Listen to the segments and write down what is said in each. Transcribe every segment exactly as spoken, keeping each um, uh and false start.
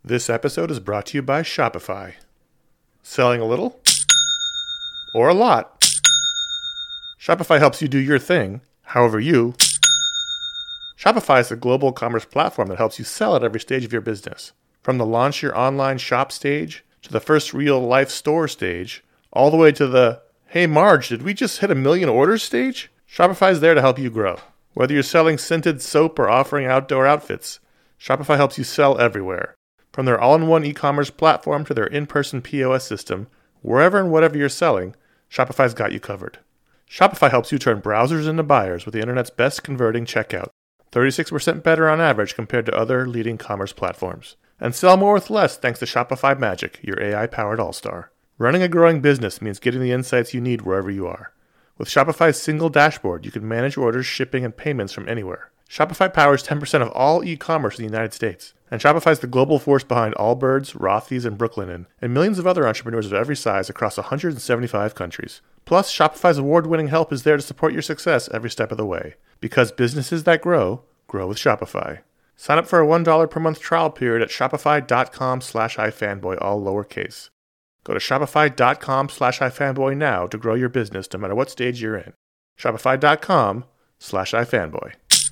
This episode is brought to you by Shopify. Selling a little or a lot? Shopify helps you do your thing, however you. Shopify is a global commerce platform that helps you sell at every stage of your business. From the launch your online shop stage, to the first real-life store stage, all the way to the, hey Marge, did we just hit a million orders stage? Shopify is there to help you grow. Whether you're selling scented soap or offering outdoor outfits, Shopify helps you sell everywhere. From their all-in-one e-commerce platform to their in-person P O S system, wherever and whatever you're selling, Shopify's got you covered. Shopify helps you turn browsers into buyers with the internet's best converting checkout, thirty-six percent better on average compared to other leading commerce platforms. And sell more with less thanks to Shopify Magic, your A I-powered all-star. Running a growing business means getting the insights you need wherever you are. With Shopify's single dashboard, you can manage orders, shipping, and payments from anywhere. Shopify powers ten percent of all e-commerce in the United States. And Shopify's the global force behind Allbirds, Rothy's, and Brooklinen, and millions of other entrepreneurs of every size across one hundred seventy-five countries. Plus, Shopify's award-winning help is there to support your success every step of the way. Because businesses that grow, grow with Shopify. Sign up for a one dollar per month trial period at shopify.com slash ifanboy, all lowercase. Go to shopify.com slash ifanboy now to grow your business no matter what stage you're in. Shopify.com slash ifanboy.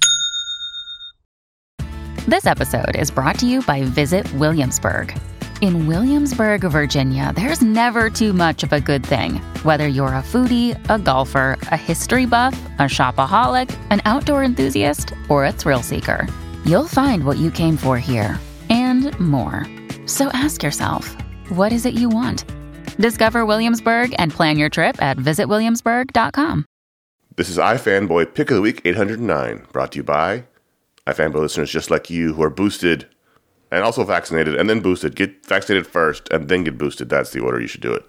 This episode is brought to you by Visit Williamsburg. In Williamsburg, Virginia, there's never too much of a good thing. Whether you're a foodie, a golfer, a history buff, a shopaholic, an outdoor enthusiast, or a thrill seeker, you'll find what you came for here and more. So ask yourself, what is it you want? Discover Williamsburg and plan your trip at visit williamsburg dot com. This is iFanboy Pick of the Week eight hundred nine, brought to you by iFanboy listeners just like you who are boosted and also vaccinated and then boosted. Get vaccinated first and then get boosted. That's the order you should do it.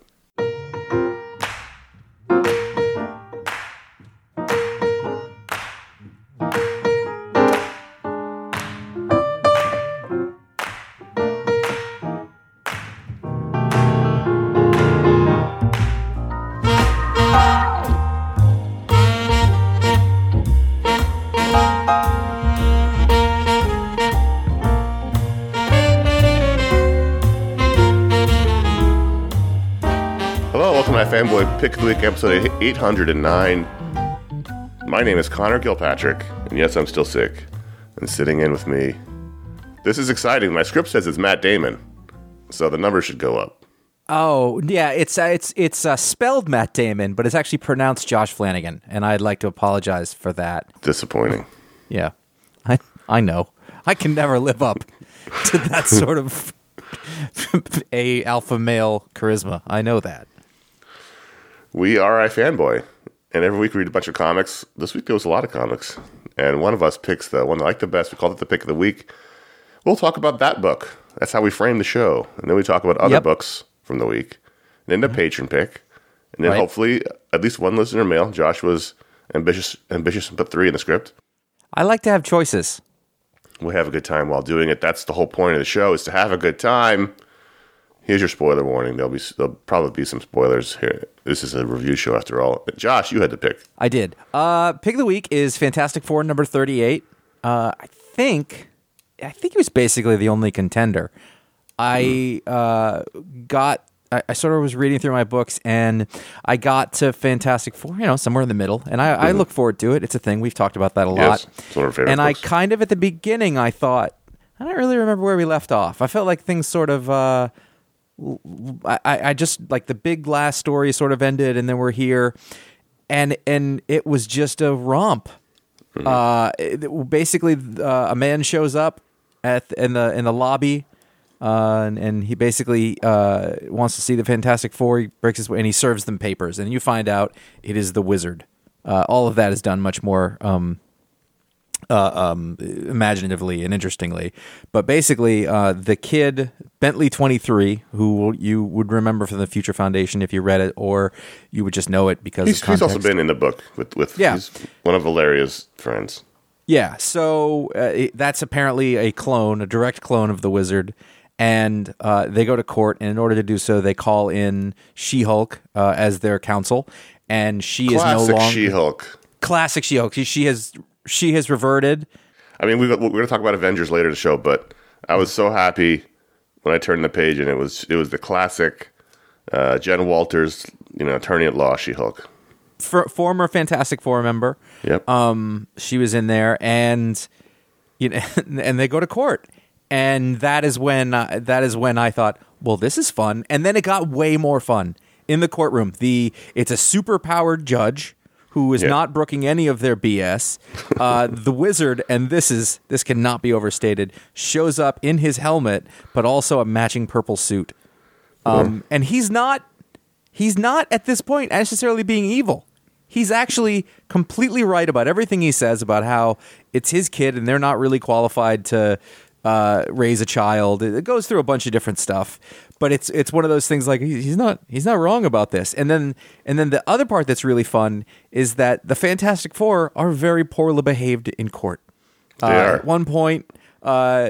Fanboy Pick of the Week, episode eight hundred nine. My name is Connor Gilpatrick, and yes, I'm still sick. And sitting in with me, this is exciting. My script says it's Matt Damon, so the numbers should go up. Oh, yeah, it's uh, it's it's uh, spelled Matt Damon, but it's actually pronounced Josh Flanagan, and I'd like to apologize for that. Disappointing. Yeah, I I know. I can never live up to that sort of a alpha male charisma. I know that. We are iFanboy, and every week we read a bunch of comics. This week there was a lot of comics, and one of us picks the one I like the best. We called it the Pick of the Week. We'll talk about that book. That's how we frame the show. And then we talk about other yep. books from the week, and then the patron pick, and then right. hopefully at least one listener mail. Josh was ambitious, ambitious and put three in the script. I like to have choices. We have a good time while doing it. That's the whole point of the show, is to have a good time. Here's your spoiler warning. There'll be there'll probably be some spoilers here. This is a review show after all. Josh, you had to pick. I did. Uh, pick of the week is Fantastic Four number thirty-eight. Uh, I think I think he was basically the only contender. I uh, got. I, I sort of was reading through my books, and I got to Fantastic Four, you know, somewhere in the middle, and I, mm-hmm. I look forward to it. It's a thing. We've talked about that a lot. Yes, it's one of our favorite and books. I kind of, at the beginning, I thought, I don't really remember where we left off. I felt like things sort of, uh, I, I just, like the big last story sort of ended, and then we're here, and and it was just a romp. Mm-hmm. Uh, it, basically, uh, a man shows up at in the in the lobby. Uh, and, and he basically uh, wants to see the Fantastic Four. He breaks his way, and he serves them papers. And you find out it is the Wizard. Uh, all of that is done much more um, uh, um, imaginatively and interestingly. But basically, uh, the kid, Bentley twenty-three, who you would remember from the Future Foundation if you read it, or you would just know it because he's, of context. He's also been in the book with, with yeah. he's one of Valeria's friends. Yeah, so uh, it, that's apparently a clone, a direct clone of the Wizard. And uh, they go to court, and in order to do so, they call in She-Hulk uh, as their counsel, and she Classic is no longer She-Hulk. Classic She-Hulk. She, she has she has reverted. I mean, we, we're going to talk about Avengers later in the show, but I was so happy when I turned the page, and it was it was the classic uh, Jen Walters, you know, attorney at law, She-Hulk. For, former Fantastic Four member. Yep. Um, she was in there, and you know, and they go to court, and that is when uh, that is when I thought, well, this is fun, and then it got way more fun in the courtroom. The it's a super powered judge who is Yeah. not brooking any of their B S. Uh, the wizard, and this is this cannot be overstated, shows up in his helmet, but also a matching purple suit. Um, and he's not he's not at this point necessarily being evil. He's actually completely right about everything he says about how it's his kid and they're not really qualified to uh, raise a child. It goes through a bunch of different stuff, but it's it's one of those things like he- he's not he's not wrong about this. And then and then the other part that's really fun is that the Fantastic Four are very poorly behaved in court. They Uh, are. At one point, uh,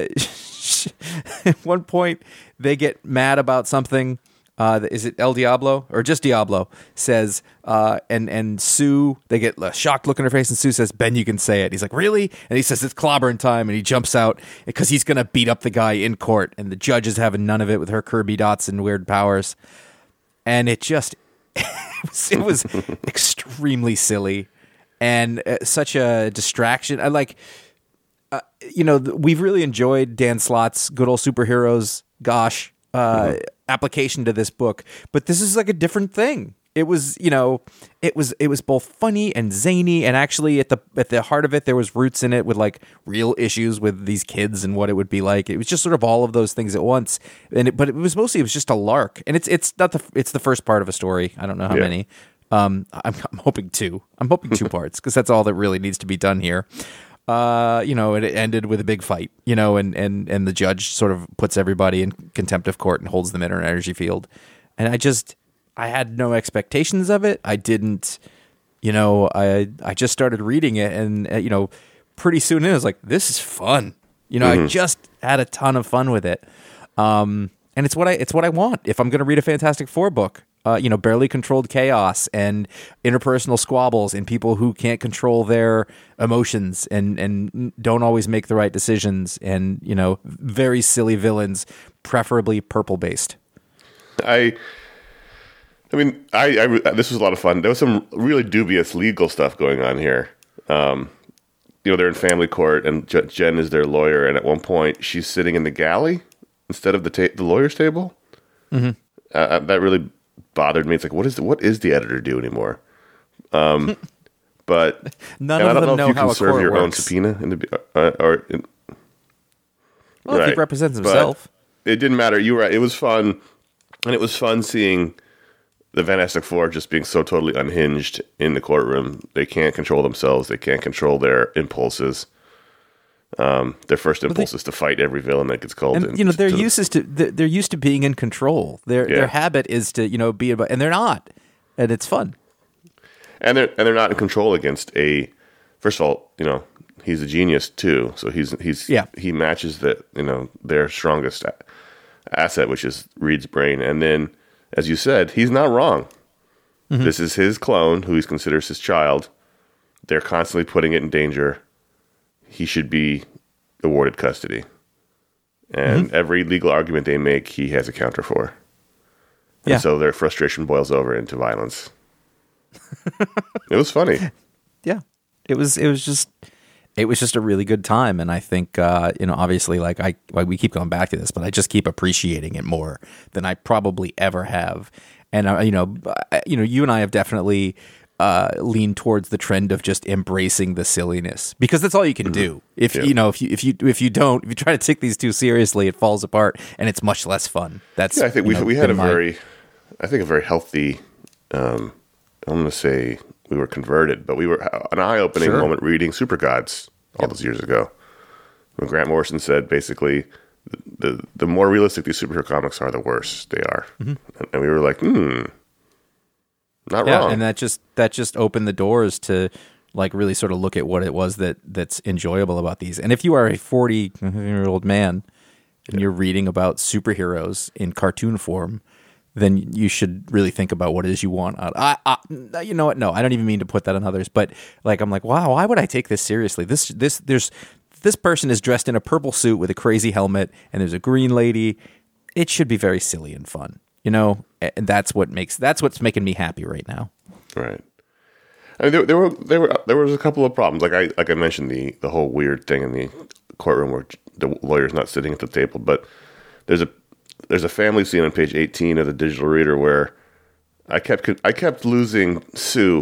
at one point, they get mad about something. Uh, is it El Diablo or just Diablo says, uh, and and Sue, they get a shocked look in her face, and Sue says, "Ben, you can say it." He's like, "Really?" And he says, "It's clobbering time," and he jumps out because he's gonna beat up the guy in court, and the judge is having none of it with her Kirby dots and weird powers, and it just it was, it was extremely silly and uh, such a distraction. I like. Uh, you know, th- we've really enjoyed Dan Slott's Good Old Superheroes, gosh, uh, mm-hmm. application to this book, but this is like a different thing. It was, you know, it was it was both funny and zany, and actually at the at the heart of it, there was roots in it with like real issues with these kids and what it would be like. It was just sort of all of those things at once, and it, but it was mostly it was just a lark, and it's it's not the it's the first part of a story. I don't know how Yeah. many. Um, I'm, I'm hoping two. I'm hoping two parts because that's all that really needs to be done here. Uh, you know, it ended with a big fight, you know, and, and, and the judge sort of puts everybody in contempt of court and holds them in an energy field. And I just, I had no expectations of it. I didn't, you know, I, I just started reading it and, uh, you know, pretty soon in, I was like, this is fun. You know, mm-hmm. I just had a ton of fun with it. Um, and it's what I, it's what I want. If I'm going to read a Fantastic Four book, Uh, you know, barely controlled chaos and interpersonal squabbles and people who can't control their emotions and, and don't always make the right decisions and, you know, very silly villains, preferably purple based. I, I mean, I, I this was a lot of fun. There was some really dubious legal stuff going on here. Um, you know, they're in family court and J- Jen is their lawyer, and at one point she's sitting in the galley instead of the ta- the lawyer's table. Mm-hmm. Uh, that really bothered me. It's like, what is the, what is the editor do anymore? Um, but none of them I don't know, know if you how can a serve court your works. own subpoena in the uh, or in, well, right. if he represents But himself. it didn't matter. You were right. It was fun, and it was fun seeing the Fantastic Four just being so totally unhinged in the courtroom. They can't control themselves. They can't control their impulses. Um, their first impulse they, is to fight every villain that gets called. And in you know, they're to the, used to they're used to being in control. Their Yeah. their habit is to, you know, be about, and they're not, and it's fun. and they're and they're not in control against a. First of all, you know, he's a genius too. So he's he's Yeah. he matches the you know their strongest a- asset, which is Reed's brain. And then, as you said, he's not wrong. Mm-hmm. This is his clone, who he considers his child. They're constantly putting it in danger. He should be awarded custody. And Mm-hmm. every legal argument they make, he has a counter for. And Yeah. so their frustration boils over into violence. It was funny. Yeah, it was it was just it was just a really good time, and I think uh, you know, obviously, like I like we keep going back to this, but I just keep appreciating it more than I probably ever have. And uh, you know, I- you know, you and I have definitely uh, leaned towards the trend of just embracing the silliness, because that's all you can do. If Yeah. you know, if you if you if you don't, if you try to take these too seriously, it falls apart, and it's much less fun. That's Yeah, I think you we know, we had a been my- very, I think a very healthy. Um, I'm going to say we were converted, but we were an eye-opening Sure. moment reading Super Gods all those years ago, when Grant Morrison said basically, the the, the more realistic these superhero comics are, the worse they are, mm-hmm. and, and we were like, hmm, not yeah, wrong. and that just that just opened the doors to like really sort of look at what it was that that's enjoyable about these. And if you are a forty year old man and you're reading about superheroes in cartoon form, then you should really think about what it is you want. Out. I, I, you know what? No, I don't even mean to put that on others, but like I'm like, wow, why would I take this seriously? This this there's this person is dressed in a purple suit with a crazy helmet, and there's a green lady. it should be very silly and fun, you know. And that's what makes that's what's making me happy right now. Right. I mean, there, there were there were there was a couple of problems. Like I like I mentioned the the whole weird thing in the courtroom where the lawyer's not sitting at the table. But there's a there's a family scene on page eighteen of the digital reader where I kept I kept losing Sue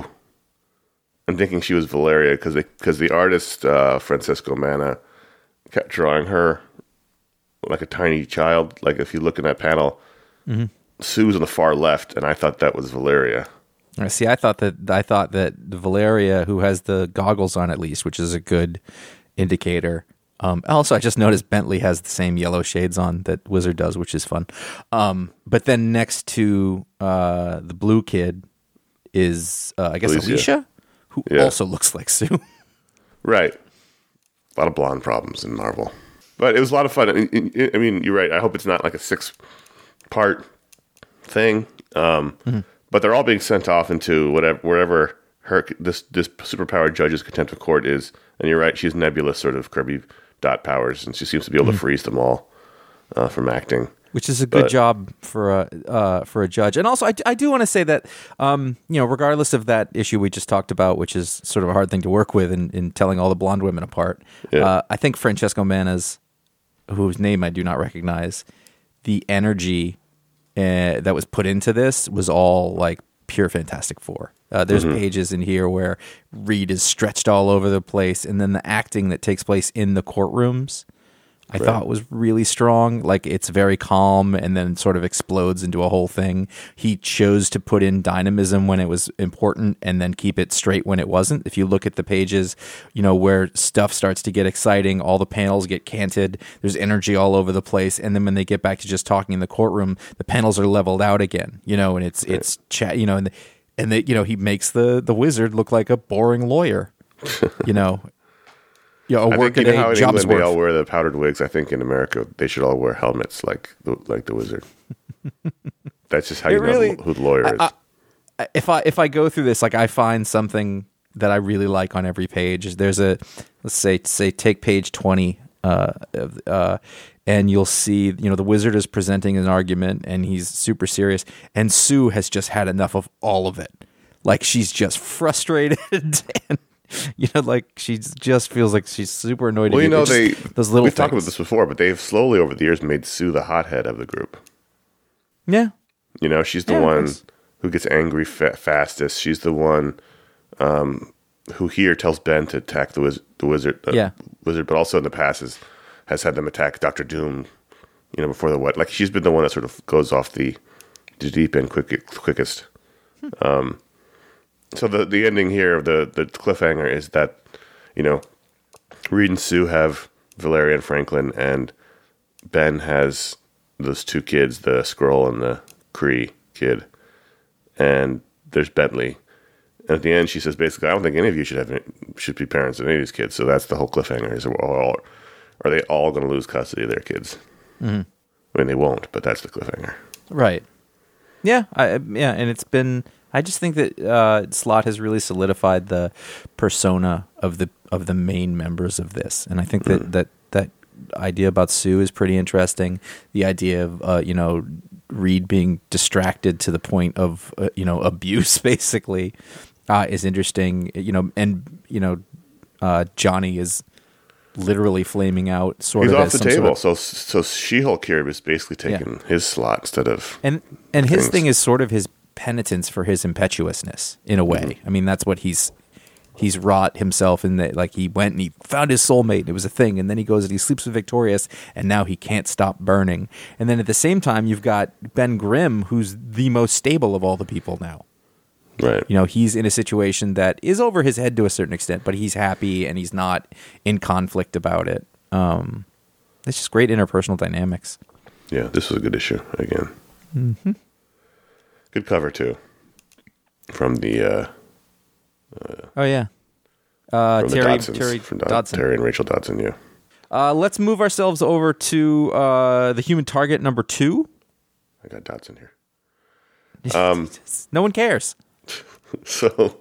and thinking she was Valeria because because the artist uh, Francesco Manna kept drawing her like a tiny child. Like if you look in that panel, mm-hmm. Sue's on the far left, and I thought that was Valeria. I see. I thought that I thought that Valeria, who has the goggles on at least, which is a good indicator. Um, also, I just noticed Bentley has the same yellow shades on that Wizard does, which is fun. Um, but then next to uh, the blue kid is, uh, I guess, Alicia, Alicia who yeah. also looks like Sue. Right. A lot of blonde problems in Marvel. But it was a lot of fun. I mean, you're right. I hope it's not like a six-part thing. Um, mm-hmm. But they're all being sent off into whatever, wherever her this this superpowered judge's contempt of court is. And you're right, she's nebulous sort of Kirby dot powers, and she seems to be able mm-hmm. to freeze them all uh, from acting, which is a good but, job for a uh, for a judge. And also, I, I do want to say that um, you know, regardless of that issue we just talked about, which is sort of a hard thing to work with in, in telling all the blonde women apart, yeah. uh, I think Francesco Manna's, whose name I do not recognize, the energy Uh, that was put into this was all like pure Fantastic Four. Uh, there's mm-hmm. pages in here where Reed is stretched all over the place, and then the acting that takes place in the courtrooms, I right. thought was really strong. Like it's very calm, and then sort of explodes into a whole thing. He chose to put in dynamism when it was important, and then keep it straight when it wasn't. If you look at the pages, you know, where stuff starts to get exciting, all the panels get canted. There's energy all over the place, and then when they get back to just talking in the courtroom, the panels are leveled out again. You know, and it's right. it's chat. You know, and the, and the, you know he makes the the wizard look like a boring lawyer. You know. Yeah, a I work think, at you know, a how in job's England worth. they all wear the powdered wigs. I think in America they should all wear helmets like the, like the wizard. That's just how it you really, know who the lawyer is. I, I, if I if I go through this, like I find something that I really like on every page. There's a let's say say take page twenty, uh, uh, and you'll see you know the wizard is presenting an argument and he's super serious, and Sue has just had enough of all of it. Like she's just frustrated and. You know, like she just feels like she's super annoyed. Well, you know, they those little. We've things. talked about this before, but they've slowly over the years made Sue the hothead of the group. Yeah, you know, she's the yeah, one who gets angry fa- fastest. She's the one um, who here tells Ben to attack the, wiz- the wizard. Uh, yeah, wizard, but also in the past has, has had them attack Doctor Doom. You know, before the what? Like she's been the one that sort of goes off the, the deep end quick, quickest. Hmm. Um, So the, the ending here of the, the cliffhanger is that, you know, Reed and Sue have Valeria and Franklin, and Ben has those two kids, the Skrull and the Kree kid, and there's Bentley. And at the end, she says basically, I don't think any of you should have any, should be parents of any of these kids. So that's the whole cliffhanger: is we're all, are they all going to lose custody of their kids? Mm-hmm. I mean, they won't, but that's the cliffhanger, right? Yeah, I, yeah, and it's been. I just think that uh, Slott has really solidified the persona of the of the main members of this, and I think that, mm. that that idea about Sue is pretty interesting. The idea of uh, you know Reed being distracted to the point of uh, you know abuse, basically, uh, is interesting. You know, and you know uh, Johnny is literally flaming out. Sort He's of off as the some table. Sort of, so so She-Hulk here is basically taking yeah. his slot instead of and and his things. thing is sort of his penitence for his impetuousness in a way. Mm-hmm. I mean, that's what he's he's wrought himself in that. Like he went and he found his soulmate. And it was a thing, and then he goes and he sleeps with Victorious, and now he can't stop burning. And then at the same time, you've got Ben Grimm, who's the most stable of all the people now. Right. You know, he's in a situation that is over his head to a certain extent, but he's happy and he's not in conflict about it. Um, it's just great interpersonal dynamics. Yeah, this was a good issue again. Mm-hmm. Good cover too, from the. Uh, uh, oh yeah, uh, from Terry the Terry from Dod- Dodson. Terry and Rachel Dodson. Yeah. Uh, let's move ourselves over to uh, the Human Target number two. I got Dodson here. Um, no one cares. So,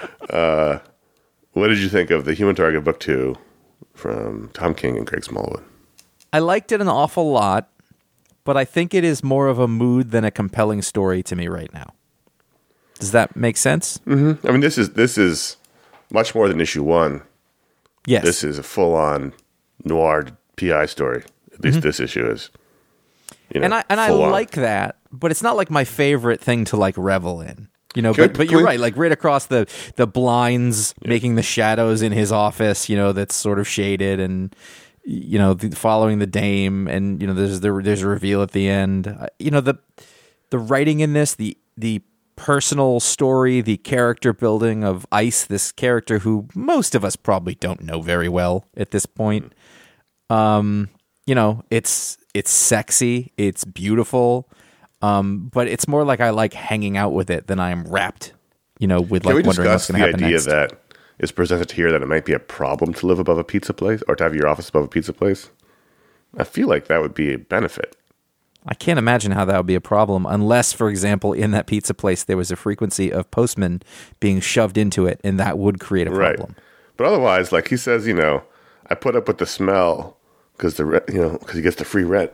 uh, what did you think of the Human Target book two from Tom King and Greg Smallwood? I liked it an awful lot. but I think it is more of a mood than a compelling story to me right now. Does that make sense? Mm-hmm. I mean, this is this is much more than issue one. Yes. This is a full-on noir P I story. At least mm-hmm. this issue is. You know, and I and I on. like that, but it's not like my favorite thing to like revel in. You know, but, but you're right. Like right across the the blinds, yeah. making the shadows in his office. You know, that's sort of shaded, and you know, the, following the dame, and you know, there's the, there's a reveal at the end. Uh, you know, the the writing in this, the the personal story, the character building of Ice, this character who most of us probably don't know very well at this point. Um, you know, it's it's sexy, it's beautiful. Um, but it's more like I like hanging out with it than I am wrapped, you know, with like wondering what's going to happen next. Can we discuss the idea that is presented here that it might be a problem to live above a pizza place or to have your office above a pizza place? I feel like that would be a benefit. I can't imagine how that would be a problem unless, for example, in that pizza place there was a frequency of postmen being shoved into it, and that would create a problem. Right. But otherwise, like he says, you know, I put up with the smell because the re- you know because he gets the free rent.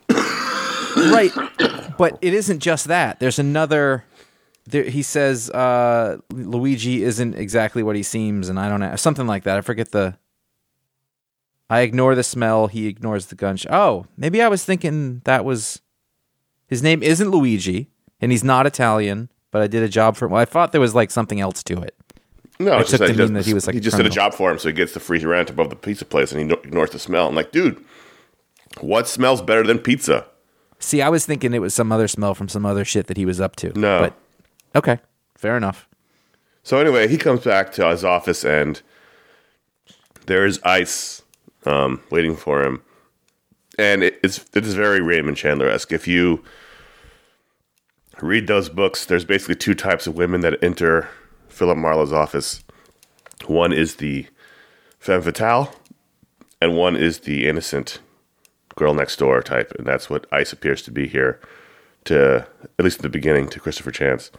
Right, but it isn't just that. There's another. There, he says uh, Luigi isn't exactly what he seems, and I don't know something like that. I forget the. I ignore the smell. He ignores the gunshot. Oh, maybe I was thinking that was. His name isn't Luigi, and he's not Italian. But I did a job for him. Well, I thought there was like something else to it. No, I it's took just to that mean that he was like he just criminal. did a job for him, so he gets the free rent above the pizza place, and he ignores the smell. I'm like, dude, what smells better than pizza? See, I was thinking it was some other smell from some other shit that he was up to. No. But, okay, fair enough. So anyway, he comes back to his office, and there's Ice um, waiting for him. And it, it's it is very Raymond Chandler-esque. If you read those books, there's basically two types of women that enter Philip Marlowe's office. One is the femme fatale, and one is the innocent girl next door type, and that's what Ice appears to be here. To at least in the beginning, to Christopher Chance,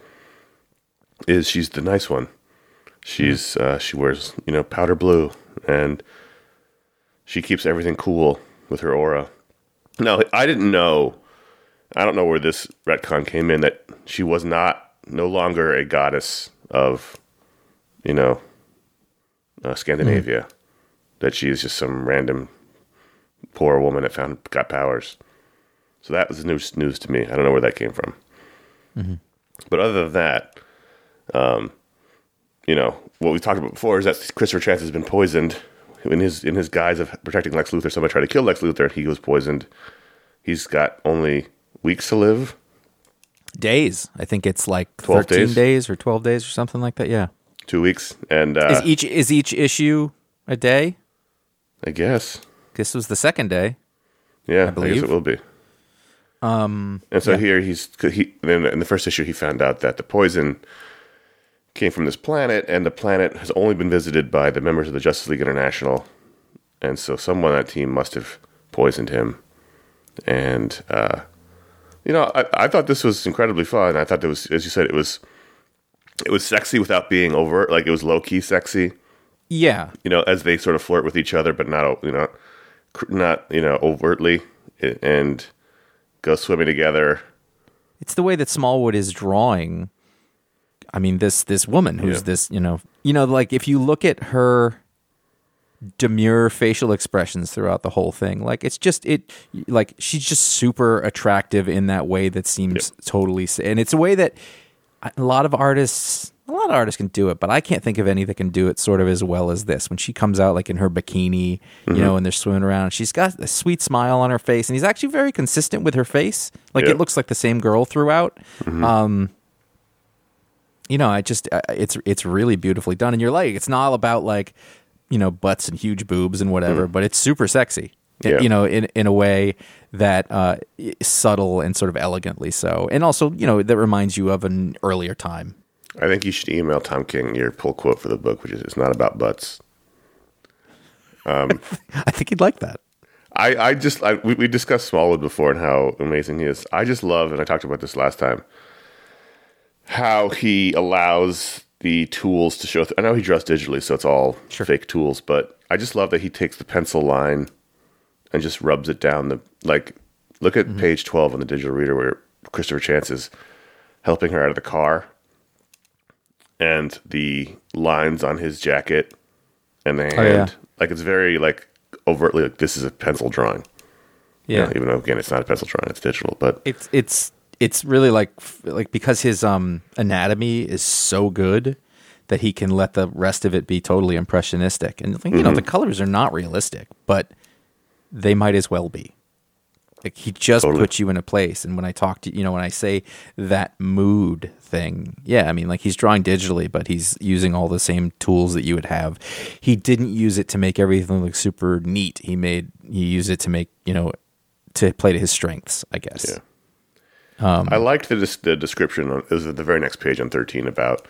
is she's the nice one. She's uh, she wears you know powder blue, and she keeps everything cool with her aura. Now, I didn't know. I don't know where this retcon came in that she was not no longer a goddess of, you know, uh, Scandinavia. Mm. That she is just some random poor woman that found got powers. So that was news news to me. I don't know where that came from. Mm-hmm. But other than that, um, you know, what we talked about before is that Christopher Chance has been poisoned in his in his guise of protecting Lex Luthor. Somebody tried to kill Lex Luthor, and he was poisoned. He's got only weeks to live. Days. I think it's like twelve thirteen days? days or twelve days or something like that. Yeah. Two weeks, and uh, is each is each issue a day? I guess this was the second day. Yeah, I, I guess it will be. Um, and so yeah. here he's he then in the first issue he found out that the poison came from this planet, and the planet has only been visited by the members of the Justice League International, and so someone on that team must have poisoned him. And uh, you know, I, I thought this was incredibly fun. I thought it was, as you said, it was it was sexy without being overt. Like it was low key sexy. Yeah, you know, as they sort of flirt with each other, but not you know, not you know, overtly, and go swimming together. It's the way that Smallwood is drawing. I mean, this this woman who's yeah. this, you know, you know, like if you look at her demure facial expressions throughout the whole thing, like it's just it, like she's just super attractive in that way that seems yeah. totally, and it's a way that a lot of artists, a lot of artists can do it, but I can't think of any that can do it sort of as well as this. When she comes out like in her bikini, mm-hmm. you know, and they're swimming around, she's got a sweet smile on her face, and he's actually very consistent with her face. Like yeah. it looks like the same girl throughout. Mm-hmm. Um, you know, I just uh, it's it's really beautifully done, and you're like, it's not all about like, you know, butts and huge boobs and whatever, mm. but it's super sexy. Yeah. You know, in in a way that uh, is subtle and sort of elegantly so, and also, you know, that reminds you of an earlier time. I think you should email Tom King your pull quote for the book, which is "It's not about butts." Um, I think he'd like that. I, I just I, we, we discussed Smallwood before and how amazing he is. I just love, and I talked about this last time, how he allows the tools to show. Th- I know he draws digitally, so it's all sure. fake tools, but I just love that he takes the pencil line and just rubs it down the like Look at mm-hmm. page twelve on the digital reader where Christopher Chance is helping her out of the car, and the lines on his jacket and the hand, oh, yeah. like it's very like overtly like this is a pencil drawing. Yeah, you know, even though again it's not a pencil drawing, it's digital, but it's it's it's really like like because his um anatomy is so good that he can let the rest of it be totally impressionistic, and you mm-hmm. know the colors are not realistic, but they might as well be. Like he just totally. puts you in a place, and when I talk to you know when I say that mood thing, yeah, I mean like he's drawing digitally, but he's using all the same tools that you would have. He didn't use it to make everything look super neat. He made he used it to make you know to play to his strengths, I guess. Yeah. Um, I liked the the description. On, it was at the very next page on thirteen about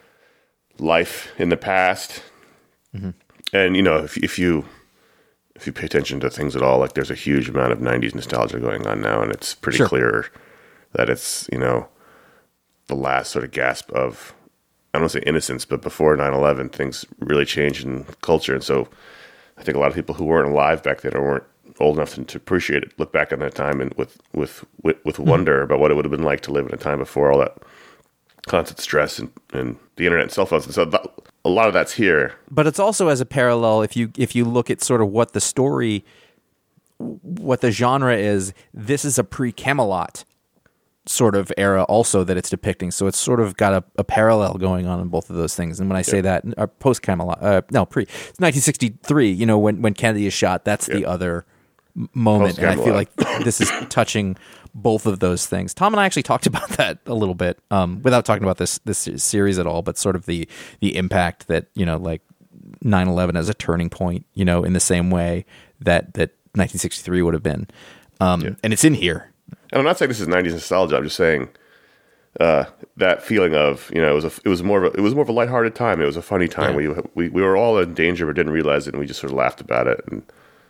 life in the past, mm-hmm. and you know if if you. If you pay attention to things at all, like there's a huge amount of nineties nostalgia going on now, and it's pretty sure. clear that it's, you know, the last sort of gasp of, I don't want to say innocence, but before nine eleven, things really changed in culture. And so I think a lot of people who weren't alive back then or weren't old enough to, to appreciate it look back on that time and with, with, with, with mm-hmm. wonder about what it would have been like to live in a time before all that constant stress and, and the internet and cell phones. And so that, a lot of that's here, but it's also as a parallel. If you if you look at sort of what the story, what the genre is, this is a pre-Camelot sort of era also that it's depicting. So it's sort of got a, a parallel going on in both of those things. And when I say yeah. that, uh, post-Camelot, uh, no, pre, it's nineteen sixty-three. You know, when when Kennedy is shot, that's yeah. the other moment, and I feel like this is touching both of those things. Tom and I actually talked about that a little bit, um, without talking about this this series at all, but sort of the the impact that, you know, like nine eleven as a turning point, you know, in the same way that that nineteen sixty-three would have been. Um, yeah. And it's in here. And I'm not saying this is nineties nostalgia. I'm just saying uh, that feeling of, you know, it was a, it was more of a, it was more of a lighthearted time. It was a funny time. Yeah. We, we we were all in danger but didn't realize it, and we just sort of laughed about it. And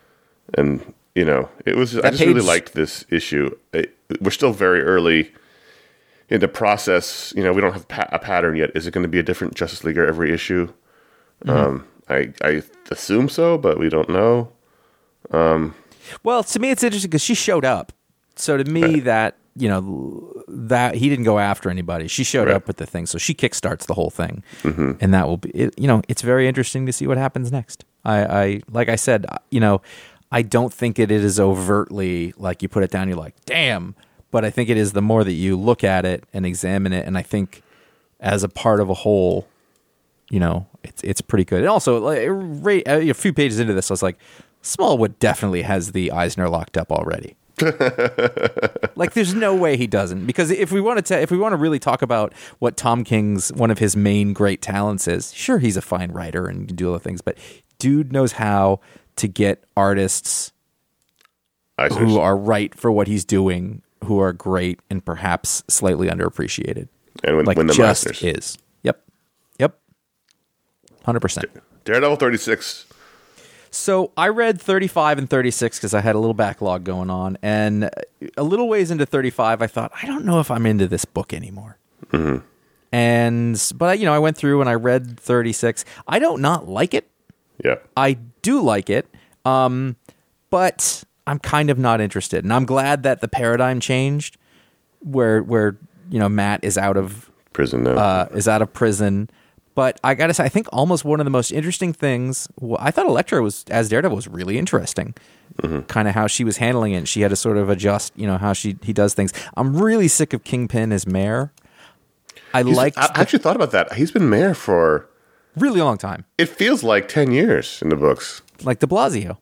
and you know, it was. That I just page, really liked this issue. It, we're still very early in the process. You know, we don't have pa- a pattern yet. Is it going to be a different Justice League every issue? Mm-hmm. Um, I I assume so, but we don't know. Um, well, to me, it's interesting because she showed up. So to me, right. that you know that he didn't go after anybody. She showed right. up with the thing, so she kickstarts the whole thing, mm-hmm. and that will be. It, you know, it's very interesting to see what happens next. I, I like I said, you know. I don't think it is overtly like you put it down, you're like, damn. But I think it is the more that you look at it and examine it, and I think as a part of a whole, you know, it's it's pretty good. And also, like, right, a few pages into this, I was like, Smallwood definitely has the Eisner locked up already. Like, there's no way he doesn't. Because if we want to, if we want to really talk about what Tom King's one of his main great talents is, sure, he's a fine writer and can do other things, but dude knows how to get artists Eisner's. who are right for what he's doing, who are great and perhaps slightly underappreciated. And when, like when the just Masters. is. Yep. Yep. one hundred percent. Daredevil thirty-six. So I read thirty-five and thirty-six because I had a little backlog going on. And a little ways into thirty-five, I thought, I don't know if I'm into this book anymore. Mm-hmm. And, but, you know, I went through and I read thirty-six. I don't not like it. Yeah, I do like it, um, but I'm kind of not interested. And I'm glad that the paradigm changed, where where you know Matt is out of prison now. Uh, is out of prison. But I gotta say, I think almost one of the most interesting things. Well, I thought Elektra was as Daredevil was really interesting. Mm-hmm. Kind of how she was handling it. She had to sort of adjust, you know, how she he does things. I'm really sick of Kingpin as mayor. I like. I actually thought about that. He's been mayor for. Really long time. It feels like ten years in the books. Like de Blasio.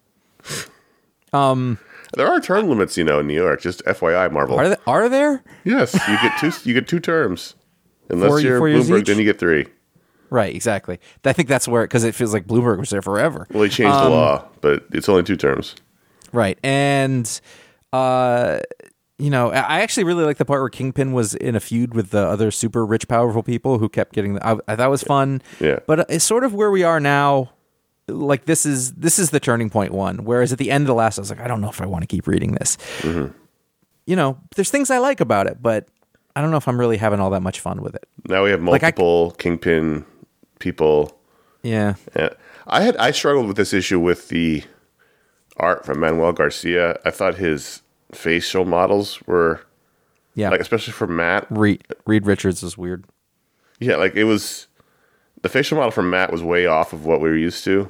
Um, there are term limits, you know, in New York. Just F Y I, Marvel. Are there? Are there? Yes, you get two. You get two terms. Unless four, you're four Bloomberg, then you get three. Right, exactly. I think that's where, because it feels like Bloomberg was there forever. Well, he changed um, the law, but it's only two terms. Right, and uh, you know, I actually really like the part where Kingpin was in a feud with the other super rich, powerful people who kept getting. The, I, I thought it was fun. Yeah, but it's sort of where we are now. Like this is this is the turning point one. Whereas at the end of the last, I was like, I don't know if I want to keep reading this. Mm-hmm. You know, there's things I like about it, but I don't know if I'm really having all that much fun with it. Now we have multiple like I, Kingpin people. Yeah. yeah, I had I struggled with this issue with the art from Manuel Garcia. I thought his facial models were, Yeah. like, especially for Matt. Reed, Reed Richards is weird. Yeah, like, it was, the facial model for Matt was way off of what we were used to.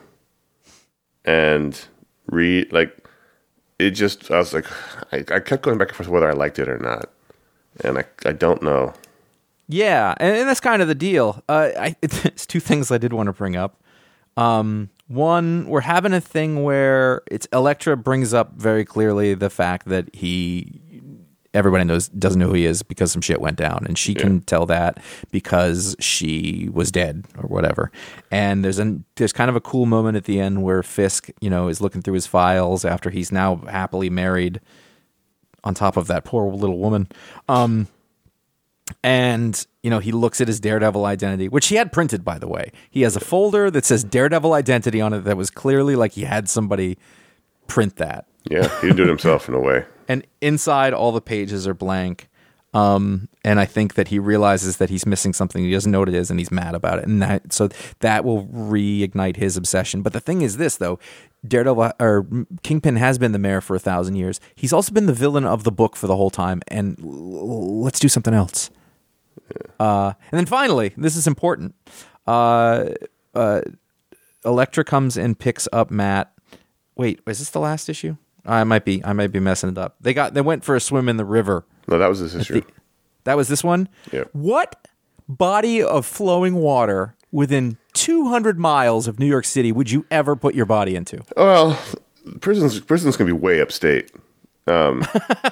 And Reed, like, it just, I was like, I, I kept going back and forth whether I liked it or not. And I, I don't know. Yeah, and, and that's kind of the deal. Uh, I, it's two things I did want to bring up. Um, one, we're having a thing where it's Elektra brings up very clearly the fact that he, everybody knows, doesn't know who he is because some shit went down, and she yeah. can tell that because she was dead or whatever. And there's an there's kind of a cool moment at the end where Fisk, you know, is looking through his files after he's now happily married. On top of that poor little woman. Um, and, you know, he looks at his Daredevil identity, which he had printed, by the way. He has a folder that says Daredevil identity on it that was clearly like he had somebody print that. Yeah, he did it himself in a way. And inside, all the pages are blank. Um, and I think that he realizes that he's missing something. He doesn't know what it is, and he's mad about it. And that so that will reignite his obsession. But the thing is this, though. Daredevil or Kingpin has been the mayor for a thousand years. He's also been the villain of the book for the whole time. And l- let's do something else. Yeah. Uh, and then finally, this is important. Uh, uh, Elektra comes and picks up Matt. Wait, is this the last issue? I might be. I might be messing it up. They got. They went for a swim in the river. No, that was this issue. The, that was this one. Yeah. What body of flowing water within two hundred miles of New York City would you ever put your body into? Well, prisons prisons can be way upstate. Um,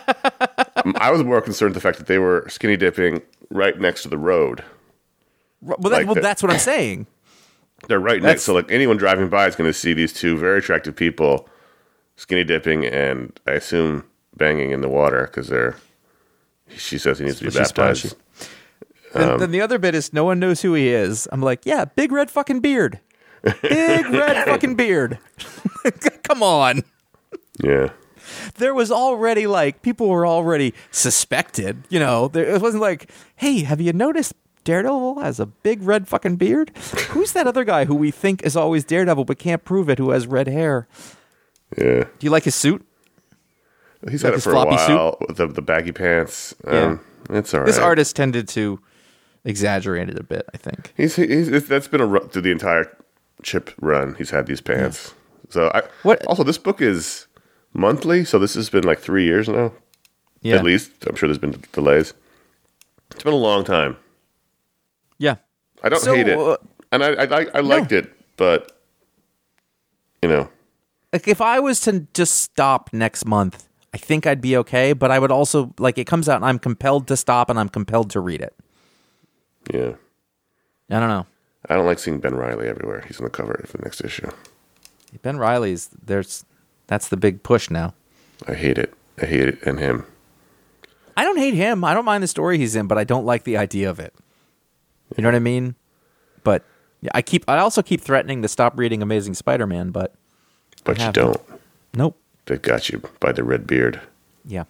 I was more concerned with the fact that they were skinny dipping right next to the road. Well, that, like well the, that's what I'm saying. They're right that's, next, so like anyone driving by is going to see these two very attractive people skinny dipping and I assume banging in the water because they're. She says he needs to be baptized. Then, um, then the other bit is no one knows who he is. I'm like, yeah, big red fucking beard. Big red fucking beard. Come on. Yeah. There was already like, people were already suspected, you know. There, it wasn't like, hey, have you noticed Daredevil has a big red fucking beard? Who's that other guy who we think is always Daredevil but can't prove it who has red hair? Yeah. Do you like his suit? He's like had it for a while suit? with the, the baggy pants. Um, yeah. It's all right. This artist tended to exaggerate it a bit, I think. He's, he's that's been a run through the entire Chip run. He's had these pants. Yeah. So I, what? Also, this book is monthly, so this has been like three years now. Yeah. At least. I'm sure there's been delays. It's been a long time. Yeah. I don't so, hate it. Uh, and I I, I liked no. it, but, you know. Like, if I was to just stop next month, I think I'd be okay, but I would also, like, it comes out and I'm compelled to stop and I'm compelled to read it. Yeah. I don't know. I don't like seeing Ben Reilly everywhere. He's on the cover for the next issue. Ben Reilly's, there's, that's the big push now. I hate it. I hate it and him. I don't hate him. I don't mind the story he's in, but I don't like the idea of it. You know what I mean? But yeah, I keep, I also keep threatening to stop reading Amazing Spider-Man, but. But you don't. Nope. They got you by the red beard. Yeah.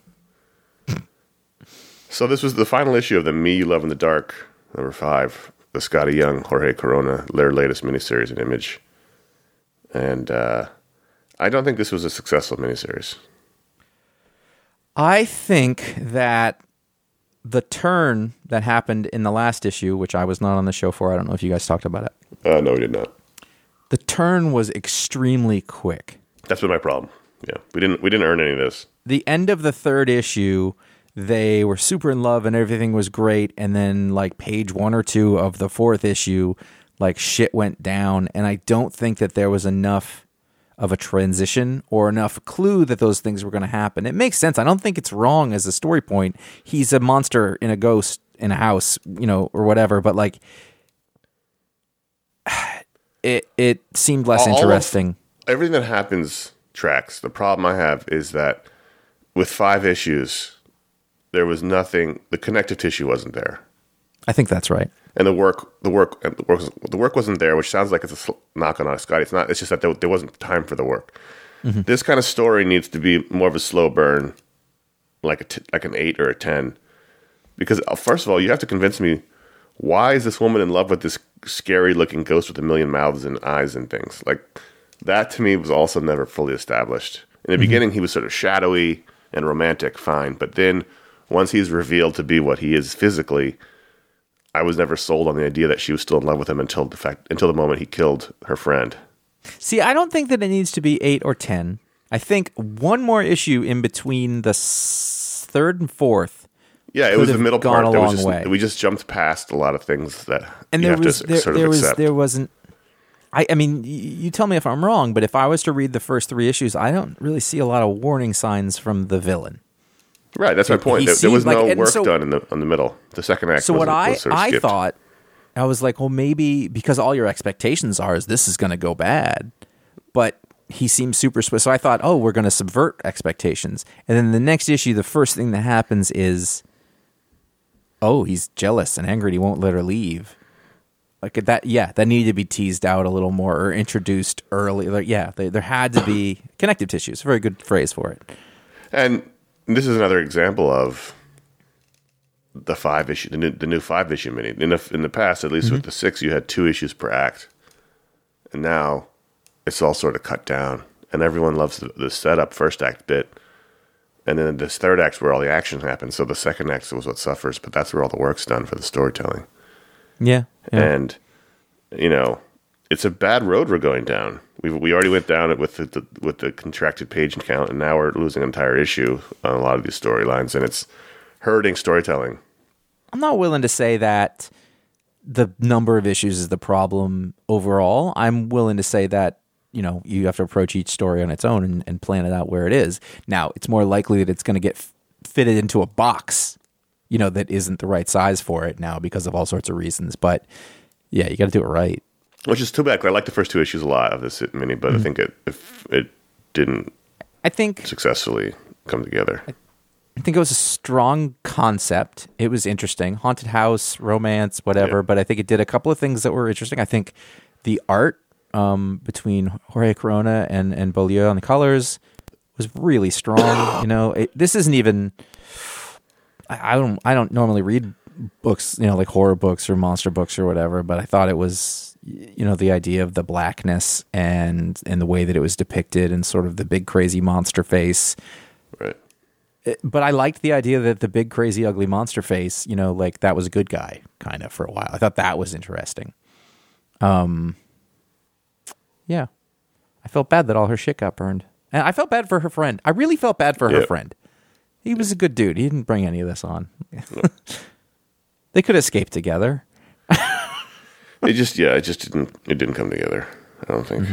So this was the final issue of the Me You Love in the Dark, number five, the Scotty Young, Jorge Corona, their latest miniseries in Image. And uh, I don't think this was a successful miniseries. I think that the turn that happened in the last issue, which I was not on the show for, I don't know if you guys talked about it. Uh, no, we did not. The turn was extremely quick. That's been my problem. Yeah, we didn't we didn't earn any of this. The end of the third issue, they were super in love and everything was great, and then like page one or two of the fourth issue, like shit went down, and I don't think that there was enough of a transition or enough clue that those things were going to happen. It makes sense. I don't think it's wrong as a story point. He's a monster in a ghost in a house, you know, or whatever, but like it it seemed less All interesting. Everything that happens tracks. The problem I have is that with five issues, there was nothing. The connective tissue wasn't there. I think that's right. And the work, the work, the work, the work wasn't there, which sounds like it's a knock on Scotty. It's not. It's just that there, there wasn't time for the work. Mm-hmm. This kind of story needs to be more of a slow burn, like a t- like an eight or a ten, because first of all, you have to convince me why is this woman in love with this scary looking ghost with a million mouths and eyes and things like. That, to me, was also never fully established. In the mm-hmm. beginning, he was sort of shadowy, and romantic, fine. But then once he's revealed to be what he is physically, I was never sold on the idea that she was still in love with him until the fact until the moment he killed her friend. See, I don't think that it needs to be eight or ten. I think one more issue in between the s- third and fourth. Yeah, it was the middle part. A That was long just, way. We just jumped past a lot of things that and you there have was to there, sort of there was accept. there wasn't. I, I mean, y- you tell me if I'm wrong, but if I was to read the first three issues, I don't really see a lot of warning signs from the villain. Right, that's my point. He There, there was seemed no like- and work so- done in the on the middle. The second act. So was, what I was sort of I skipped. thought, I was like, well, maybe because all your expectations are is this is going to go bad, but he seems super swift. So I thought, oh, we're going to subvert expectations, and then the next issue, the first thing that happens is, oh, he's jealous and angry. And he won't let her leave. Like that, yeah, that needed to be teased out a little more or introduced early. Like, yeah, there, there had to be connective tissue. It's a very good phrase for it. And this is another example of the five issue, the new, the new five issue mini. In the in the past, at least Mm-hmm. with the six, you had two issues per act, and now it's all sort of cut down. And everyone loves the, the setup first act bit, and then this third act's where all the action happens. So the second act was what suffers, but that's where all the work's done for the storytelling. Yeah, yeah. And you know, it's a bad road we're going down. We we already went down it with the, the with the contracted page count, and now we're losing an entire issue on a lot of these storylines, and it's hurting storytelling. I'm not willing to say that the number of issues is the problem overall. I'm willing to say that, you know, you have to approach each story on its own and, and plan it out where it is. Now, it's more likely that it's going to get f- fitted into a box, you know, that isn't the right size for it now because of all sorts of reasons. But yeah, you got to do it right. Which is too bad, 'cause I like the first two issues a lot of this mini, but Mm-hmm. I think it if it didn't I think successfully come together. I think it was a strong concept. It was interesting. Haunted house, romance, whatever. Yeah. But I think it did a couple of things that were interesting. I think the art um, between Jorge Corona and, and Beaulieu on the colors was really strong. You know, it, this isn't even... I, I don't I don't normally read books, you know, like horror books or monster books or whatever, but I thought it was, you know, the idea of the blackness and, and the way that it was depicted and sort of the big crazy monster face. Right. But I liked the idea that the big, crazy, ugly monster face, you know, like that was a good guy kind of for a while. I thought that was interesting. Um, yeah. I felt bad that all her shit got burned. And I felt bad for her friend. I really felt bad for her Yeah. friend. He was a good dude. He didn't bring any of this on. They could escape together. It just yeah, it just didn't it didn't come together. I don't think. Mm-hmm.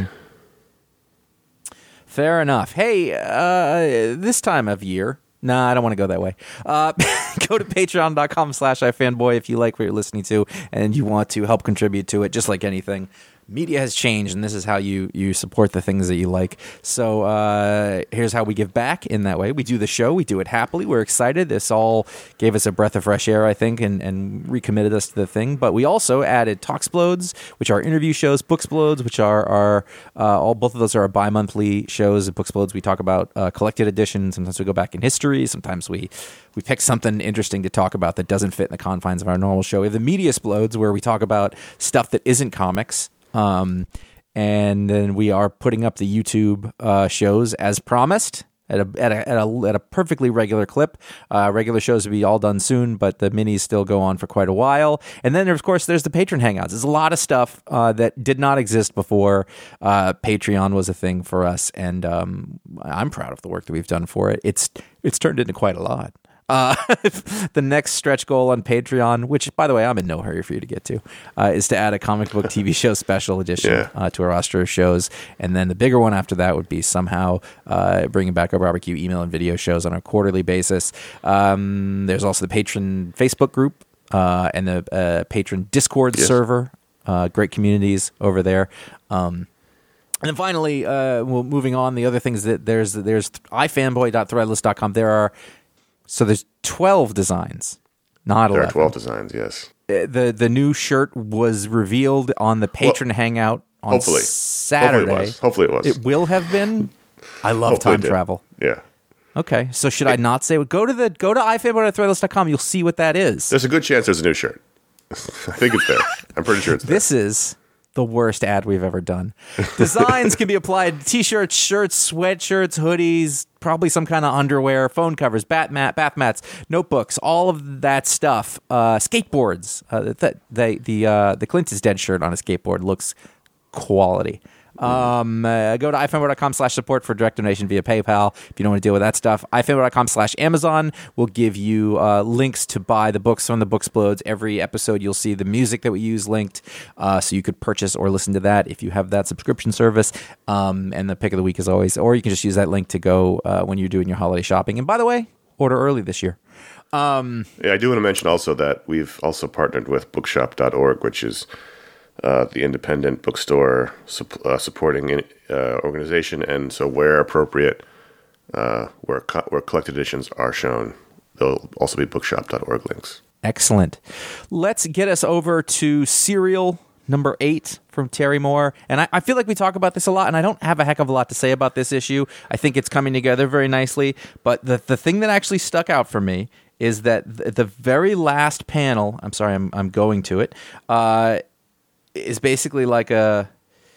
Fair enough. Hey, uh, this time of year, nah, I don't want to go that way. Uh, go to patreon.com slash ifanboy if you like what you're listening to and you want to help contribute to it, just like anything. Media has changed, and this is how you, you support the things that you like. So uh, here's how we give back in that way. We do the show. We do it happily. We're excited. This all gave us a breath of fresh air, I think, and, and recommitted us to the thing. But we also added Talksplodes, which are interview shows, Booksplodes, which are, are uh, all both of those are our bi-monthly shows. At Booksplodes, we talk about uh, collected editions. Sometimes we go back in history. Sometimes we, we pick something interesting to talk about that doesn't fit in the confines of our normal show. We have the Media Splodes, where we talk about stuff that isn't comics. Um, and then we are putting up the YouTube uh, shows as promised at a at a at a, at a perfectly regular clip. Uh, regular shows will be all done soon, but the minis still go on for quite a while. And then, of course, there's the Patreon Hangouts. There's a lot of stuff uh, that did not exist before uh, Patreon was a thing for us, and um, I'm proud of the work that we've done for it. It's it's turned into quite a lot. Uh, the next stretch goal on Patreon, which, by the way, I'm in no hurry for you to get to, uh, is to add a comic book T V show special edition Yeah. uh, to our roster of shows. And then the bigger one after that would be somehow uh, bringing back our barbecue email and video shows on a quarterly basis. Um, there's also the patron Facebook group uh, and the uh, patron Discord Yes. server. Uh, great communities over there. Um, And then finally, uh, well, moving on, the other things that there's there's ifanboy dot threadless dot com. There are so there's twelve designs, not There eleven. are twelve designs, yes. Uh, The the new shirt was revealed on the patron hangout on hopefully. Saturday. Hopefully it was. Hopefully it was. It will have been. I love Hopefully time it did. travel. Yeah. Okay, so should I not say? Go to the go to ifanboy dot threadless dot com. You'll see what that is. There's a good chance there's a new shirt. I think it's there. I'm pretty sure it's there. This is the worst ad we've ever done. Designs can be applied to t-shirts, shirts, sweatshirts, hoodies, probably some kind of underwear, phone covers, bat mat, bath mats, notebooks, all of that stuff. Uh, skateboards. Uh, the the the, uh, the Clint is Dead shirt on a skateboard looks quality. Um, uh, go to ifanboy.com slash support for direct donation via PayPal if you don't want to deal with that stuff. ifanboy.com slash Amazon will give you uh, links to buy the books from the Booksplodes. Every episode you'll see the music that we use linked, uh, so you could purchase or listen to that if you have that subscription service. Um, and the pick of the week is always, or you can just use that link to go uh, when you're doing your holiday shopping. And by the way, order early this year. Um, yeah, I do want to mention also that we've also partnered with bookshop dot org, which is Uh, the independent bookstore sup- uh, supporting uh, organization, and so where appropriate, uh, where co- where collected editions are shown, there'll also be bookshop dot org links. Excellent. Let's get us over to Serial number eight from Terry Moore. And I, I feel like we talk about this a lot, and I don't have a heck of a lot to say about this issue. I think it's coming together very nicely. But the the thing that actually stuck out for me is that th- the very last panel, I'm sorry, I'm I'm going to it, uh, is basically like a...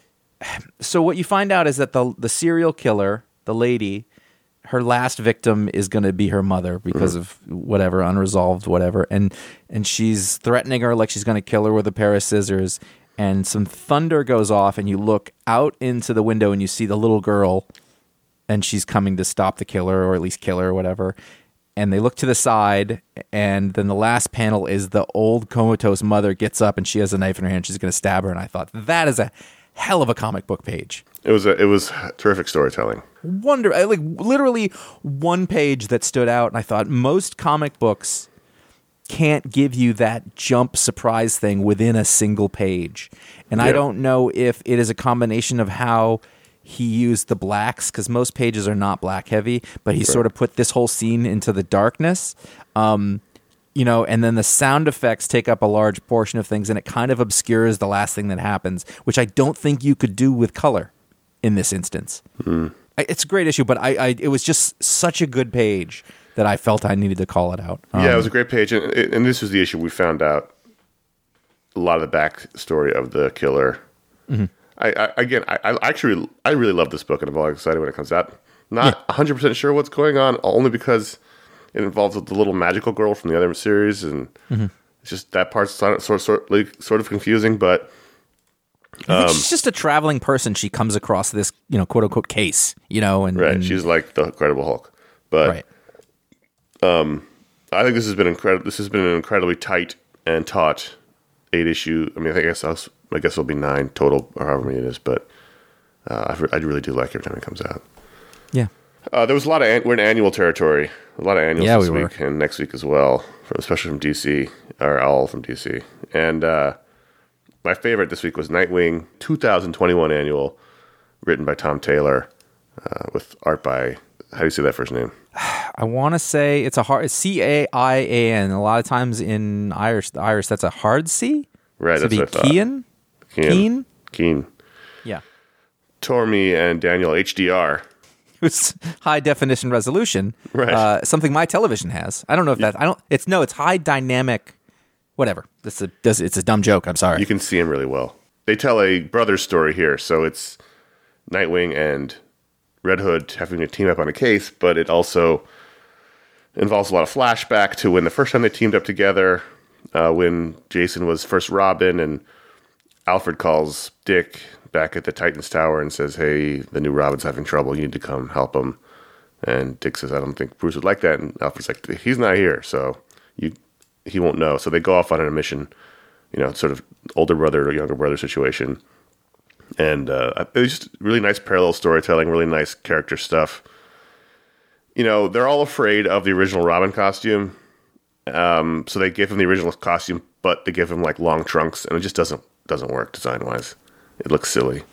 So what you find out is that the the serial killer, the lady, her last victim is going to be her mother because mm-hmm. of whatever, unresolved whatever. And and she's threatening her like she's going to kill her with a pair of scissors. And some thunder goes off, and you look out into the window and you see the little girl, and she's coming to stop the killer, or at least kill her or whatever. And they look to the side, and then the last panel is the old comatose mother gets up, and she has a knife in her hand. She's going to stab her, and I thought, that is a hell of a comic book page. It was a, it was terrific storytelling. Wonder, like literally one page that stood out, and I thought most comic books can't give you that jump surprise thing within a single page. And yeah. I don't know if it is a combination of how he used the blacks, because most pages are not black heavy, but he right. sort of put this whole scene into the darkness, um, you know, and then the sound effects take up a large portion of things, and it kind of obscures the last thing that happens, which I don't think you could do with color in this instance. Mm. It's a great issue, but I, I it was just such a good page that I felt I needed to call it out. Um, yeah, it was a great page, and, and this was the issue. We found out a lot of the backstory of the killer. Mm-hmm. I, I again, I, I actually, I really love this book, and I'm all excited when it comes out. Not yeah. one hundred percent sure what's going on, only because it involves the little magical girl from the other series, and mm-hmm. it's just that part's sort of, sort of, like, sort of confusing. But um, I think she's just a traveling person. She comes across this, you know, quote unquote case, you know, and right. And, she's like the Incredible Hulk, but right. um, I think this has been incredible. This has been an incredibly tight and taut eight issue. I mean, I guess I'll. I guess it'll be nine total, or however many it is, but uh, I, I really do like every time it comes out. Yeah. Uh, there was a lot of, an- we're in annual territory, a lot of annuals yeah, this we week were. and next week as well, from, especially from D C, or all from D C. And uh, my favorite this week was Nightwing two thousand twenty-one annual, written by Tom Taylor, uh, with art by, how do you say that first name? I want to say it's a hard, it's C A I A N. A lot of times in Irish, the Irish, that's a hard C. Right, so that's what I thought. Keane? Keen? Keen. Yeah. Tormy and Daniel H D R. It's high definition resolution. Right. Uh, something my television has. I don't know if yeah. that, I don't, it's, no, it's high dynamic, whatever. It's a, it's a dumb joke. I'm sorry. You can see him really well. They tell a brother's story here. So it's Nightwing and Red Hood having to team up on a case, but it also involves a lot of flashback to when the first time they teamed up together, uh, when Jason was first Robin, and Alfred calls Dick back at the Titans Tower and says, hey, the new Robin's having trouble. You need to come help him. And Dick says, I don't think Bruce would like that. And Alfred's like, he's not here, so you he won't know. So they go off on a mission, you know, sort of older brother or younger brother situation. And uh, it was just really nice parallel storytelling, really nice character stuff. You know, they're all afraid of the original Robin costume. Um, so they give him the original costume, but they give him like long trunks, and it just doesn't doesn't work design-wise. It looks silly.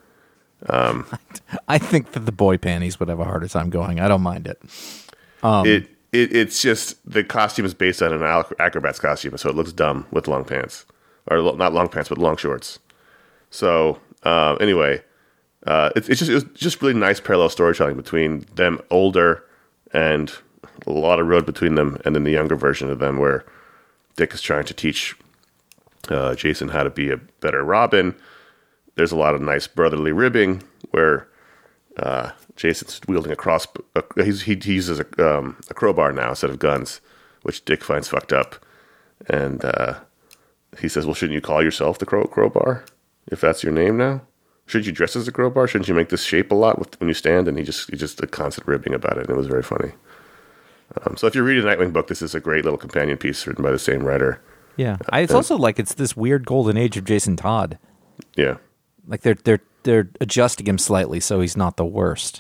Um, I think that the boy panties would have a harder time going. I don't mind it. Um, it, it It's just, the costume is based on an acrobat's costume, so it looks dumb with long pants. Or not long pants, but long shorts. So, uh, anyway, uh, it's, it's just it was just really nice parallel storytelling between them older and a lot of road between them, and then the younger version of them where Dick is trying to teach uh, Jason how to be a better Robin. there's a lot of nice brotherly ribbing where uh, Jason's wielding a cross. Uh, he's, he, he uses a, um, a crowbar now instead of guns, which Dick finds fucked up. And uh, he says, well, shouldn't you call yourself the crow crowbar if that's your name now? Shouldn't you dress as a crowbar? Shouldn't you make this shape a lot with, when you stand? And he just he just a constant ribbing about it, and it was very funny. Um, so if you read a Nightwing book, this is a great little companion piece written by the same writer. Yeah, I, it's also like it's this weird golden age of Jason Todd. Yeah, like they're they're they're adjusting him slightly so he's not the worst.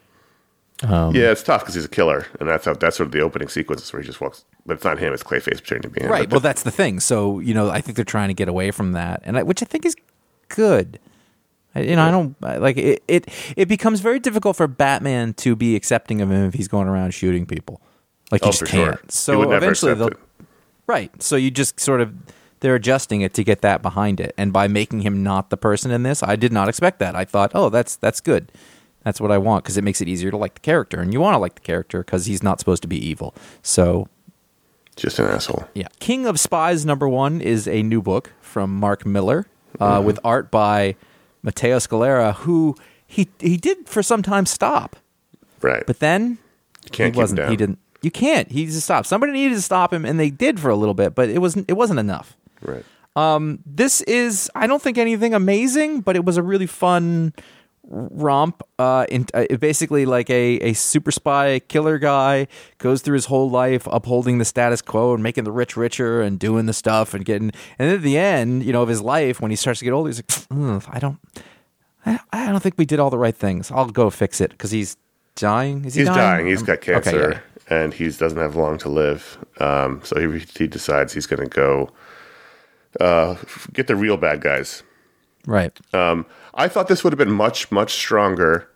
Um, yeah, it's tough because he's a killer, and that's how that's sort of the opening sequences where he just walks. But it's not him; it's Clayface pretending to be him. Right. But, Well, that's the thing. So you know, I think they're trying to get away from that, and I, which I think is good. I, you know, I don't I- like it, it. It becomes very difficult for Batman to be accepting of him if he's going around shooting people. Like you Oh, just for can't. sure. He So would never eventually accept they'll. it. Right. So you just sort of they're adjusting it to get that behind it, and by making him not the person in this, I did not expect that. I thought, oh, that's that's good. That's what I want because it makes it easier to like the character, and you want to like the character because he's not supposed to be evil. So Just an asshole. yeah, King of Spies number one is a new book from Mark Miller uh, Mm-hmm. with art by Matteo Scalera, who he he did for some time stop, Right. but then you can't he wasn't. keep him down. He didn't. You can't. He just stopped. Somebody needed to stop him, and they did for a little bit, but it wasn't. It wasn't enough. Right. This is, I don't think anything amazing, but it was a really fun romp. Uh, in, uh, basically, like a, a super spy killer guy goes through his whole life upholding the status quo and making the rich richer and doing the stuff and getting. And then at the end, you know, of his life, when he starts to get older, he's like, "Ugh, I don't, I, I don't think we did all the right things. I'll go fix it because he's dying. Is he He's dying. dying? He's got Okay, cancer, yeah. and he doesn't have long to live. Um, so he he decides he's going to go uh, get the real bad guys. Right. Um, I thought this would have been much much stronger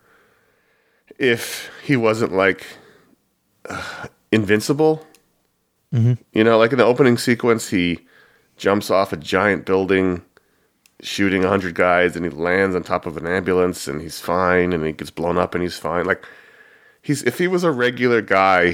if he wasn't like uh, invincible. Mm-hmm. You know, like in the opening sequence, he jumps off a giant building, shooting a hundred guys, and he lands on top of an ambulance, and he's fine, and he gets blown up, and he's fine. Like. He's if he was a regular guy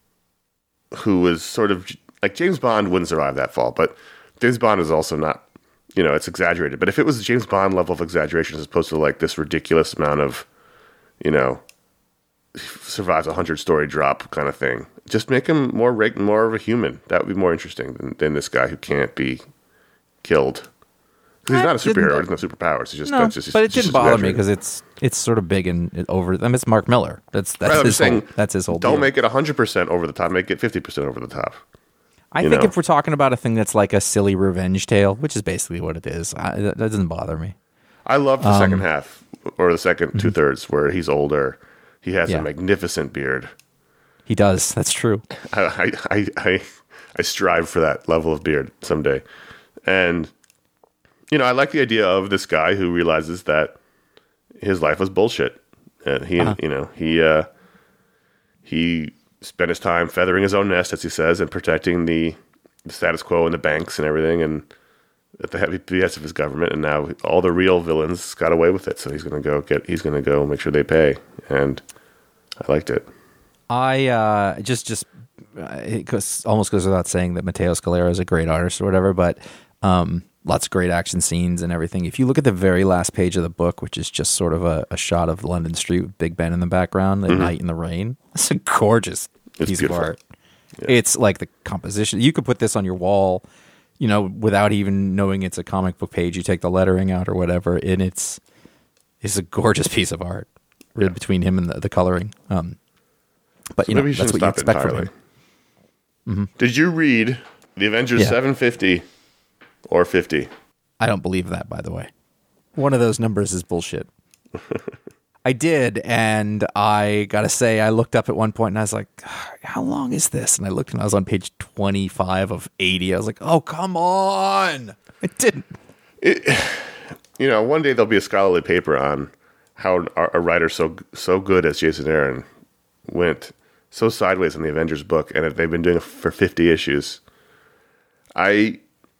who was sort of like James Bond wouldn't survive that fall, but James Bond is also not, you know, it's exaggerated. But if it was James Bond level of exaggeration as opposed to like this ridiculous amount of, you know, survives a hundred story drop kind of thing, just make him more reg- more of a human. That would be more interesting than, than this guy who can't be killed. He's not a superhero. He doesn't have superpowers. He's just, No, that's just but it it's just didn't bother me exaggerated. because it's it's sort of big and it over. I mean, it's Mark Miller. That's that's Right, I'm his saying, whole, that's his whole. Don't deal. make it one hundred percent over the top. Make it fifty percent over the top. I you think know. if we're talking about a thing that's like a silly revenge tale, which is basically what it is, I, that, that doesn't bother me. I love the Um, second half, or the 2nd two thirds, where he's older. He has Yeah. a magnificent beard. He does. That's true. I, I, I, I, I strive for that level of beard someday. And, you know, I like the idea of this guy who realizes that his life was bullshit. And he, Uh-huh. you know, he, uh, he spent his time feathering his own nest, as he says, and protecting the, the status quo and the banks and everything, and at the heavy behest of his government. And now all the real villains got away with it. So he's going to go get, he's going to go make sure they pay. And I liked it. I uh, just just uh, it goes, almost goes without saying that Matteo Scalera is a great artist or whatever, but um, lots of great action scenes and everything. If you look at the very last page of the book, which is just sort of a, a shot of London Street with Big Ben in the background, at night in the rain, it's a gorgeous It's piece beautiful. of art. It's like the composition. You could put this on your wall, you know, without even knowing it's a comic book page. You take the lettering out or whatever, and it's it's a gorgeous piece of art. Really between him and the, the coloring. Um, but So you know, maybe you that's shouldn't what you stop expect from entirely. him. Did you read the Avengers Yeah. seven fifty or fifty? I don't believe that, by the way. One of those numbers is bullshit. I did, and I gotta say, I looked up at one point and I was like, how long is this? And I looked and I was on page twenty-five of eighty. I was like, oh, come on. I didn't. You know, one day there'll be a scholarly paper on how a a writer so so good as Jason Aaron went so sideways in the Avengers book, and they've been doing it for fifty issues. I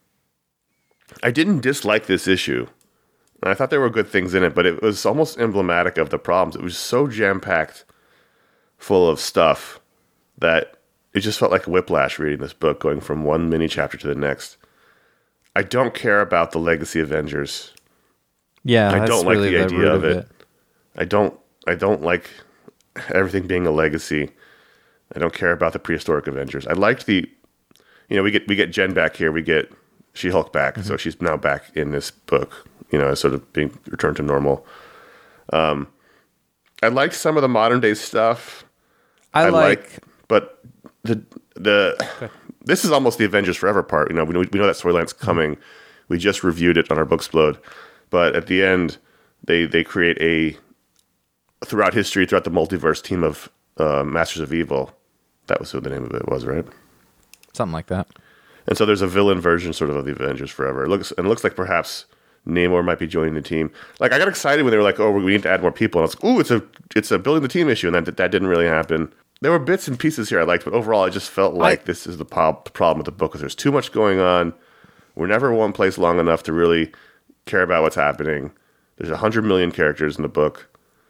I didn't dislike this issue. And I thought there were good things in it, but it was almost emblematic of the problems. It was so jam-packed full of stuff that it just felt like a whiplash reading this book, going from one mini chapter to the next. I don't care about the Legacy Avengers. Yeah, I that's don't like really the the idea root of of it. it. I don't. I don't like everything being a legacy. I don't care about the prehistoric Avengers. I liked the, you know, we get we get Jen back here. We get She-Hulk back, mm-hmm. so she's now back in this book. You know, sort of being returned to normal. Um, I liked some of the modern day stuff. I, I like, like, but the the okay. this is almost the Avengers Forever part. You know, we know we know that storyline's coming. Mm-hmm. We just reviewed it on our Booksplode, but at the end, they they create a throughout history, throughout the multiverse team of uh, Masters of Evil. That was what the name of it was, right? Something like that. And so there's a villain version, sort of, of the Avengers Forever. It looks and it looks like perhaps Namor might be joining the team. Like I got excited when they were like, "Oh, we need to add more people." And I was like, "Ooh, it's a it's a building the team issue," and that that didn't really happen. There were bits and pieces here I liked, but overall, I just felt like I, this is the problem with the book: is there's too much going on. We're never in one place long enough to really care about what's happening. There's a hundred million characters in the book,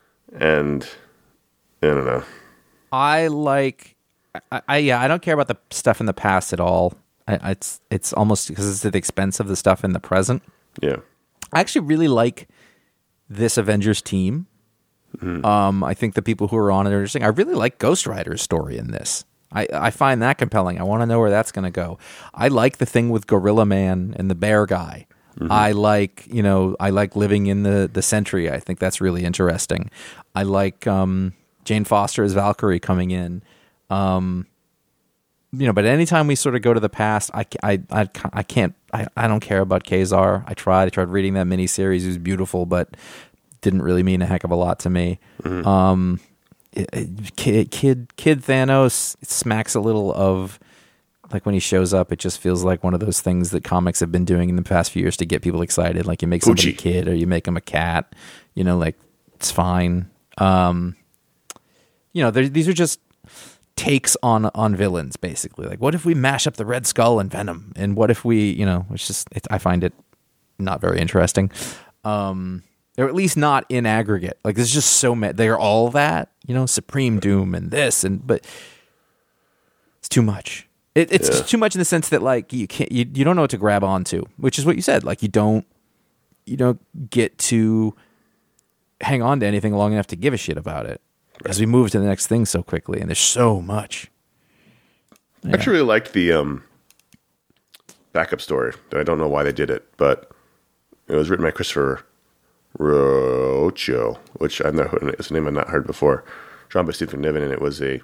and I don't know. I like, I, I yeah, I don't care about the stuff in the past at all. I, it's it's almost because it's at the expense of the stuff in the present. Yeah, I actually really like this Avengers team. Mm-hmm. Um, I think the people who are on it are interesting. I really like Ghost Rider's story in this. I, I find that compelling. I want to know where that's going to go. I like the thing with Gorilla Man and the bear guy. Mm-hmm. I like, you know, I like living in the, the Sentry. I think that's really interesting. I like um, Jane Foster as Valkyrie coming in. Um, you know, but anytime we sort of go to the past, I, I, I, I can't, I, I don't care about Khazar. I tried. I tried reading that miniseries. It was beautiful, but didn't really mean a heck of a lot to me. Mm-hmm. Um, it, it, kid, kid, kid Thanos, it smacks a little of, like when he shows up, it just feels like one of those things that comics have been doing in the past few years to get people excited. Like you make somebody a kid or you make them a cat, you know, like it's fine. Um, you know, these are just takes on, on villains basically. Like what if we mash up the Red Skull and Venom? And what if we, you know, it's just, it, I find it not very interesting. Um, or at least not in aggregate. Like there's just so many, they're all that, you know, Supreme Doom and this, and, but it's too much. It, it's yeah. too much in the sense that like you can't, you, you don't know what to grab onto, which is what you said. Like you don't, you don't get to hang on to anything long enough to give a shit about it right. as we move to the next thing so quickly. And there's so much. Yeah. I actually really liked the um, backup story. I don't know why they did it, but it was written by Christopher Rocho, which I've never heard, it's a name I've not heard before. Drawn by Stephen Niven, and it was a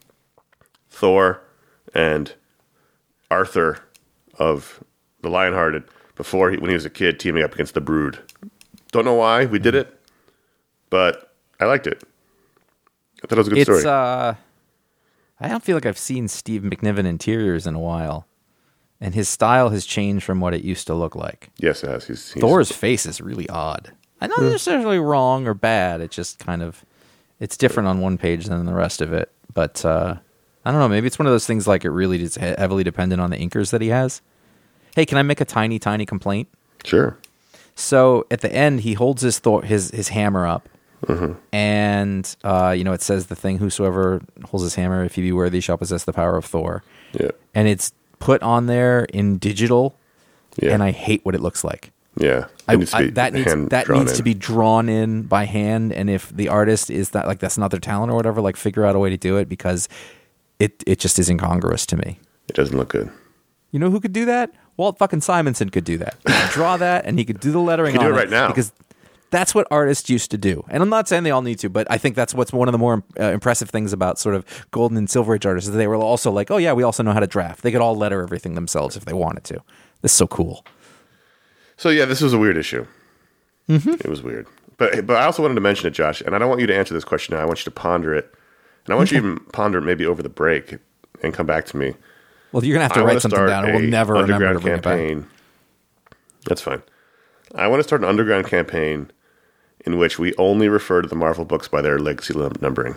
Thor and Arthur of the Lionhearted before he, when he was a kid, teaming up against the Brood. Don't know why we did it, but I liked it. I thought it was a good it's, story. Uh, I don't feel like I've seen Steve McNiven interiors in a while, and his style has changed from what it used to look like. Yes, it has. He's, he's, Thor's face is really odd. I'm not necessarily wrong or bad. It just kind of, it's different on one page than the rest of it. But uh, I don't know. Maybe it's one of those things like it really is heavily dependent on the inkers that he has. Hey, can I make a tiny, tiny complaint? Sure. So at the end, he holds his Thor, his his hammer up, mm-hmm. and uh, you know it says the thing: "Whosoever holds his hammer, if he be worthy, shall possess the power of Thor." Yeah. And it's put on there in digital, yeah. and I hate what it looks like. Yeah, I, I, that needs that needs in. to be drawn in by hand, and if the artist is that like that's not their talent or whatever, like figure out a way to do it because it it just is incongruous to me. It doesn't look good. You know who could do that? Walt fucking Simonson could do that. He could draw that, and he could do the lettering. He could on do it right now because that's what artists used to do. And I'm not saying they all need to, but I think that's what's one of the more uh, impressive things about sort of Golden and Silver Age artists is that they were also like, oh yeah, we also know how to draft. They could all letter everything themselves if they wanted to. This is so cool. So yeah, this was a weird issue. Mm-hmm. It was weird, but but I also wanted to mention it, Josh, and I don't want you to answer this question now. I want you to ponder it, and I want you to even ponder it maybe over the break and come back to me. Well, you're gonna have to I write something down, and we'll never remember to bring campaign. it back. That's fine. I want to start an underground campaign in which we only refer to the Marvel books by their legacy numbering.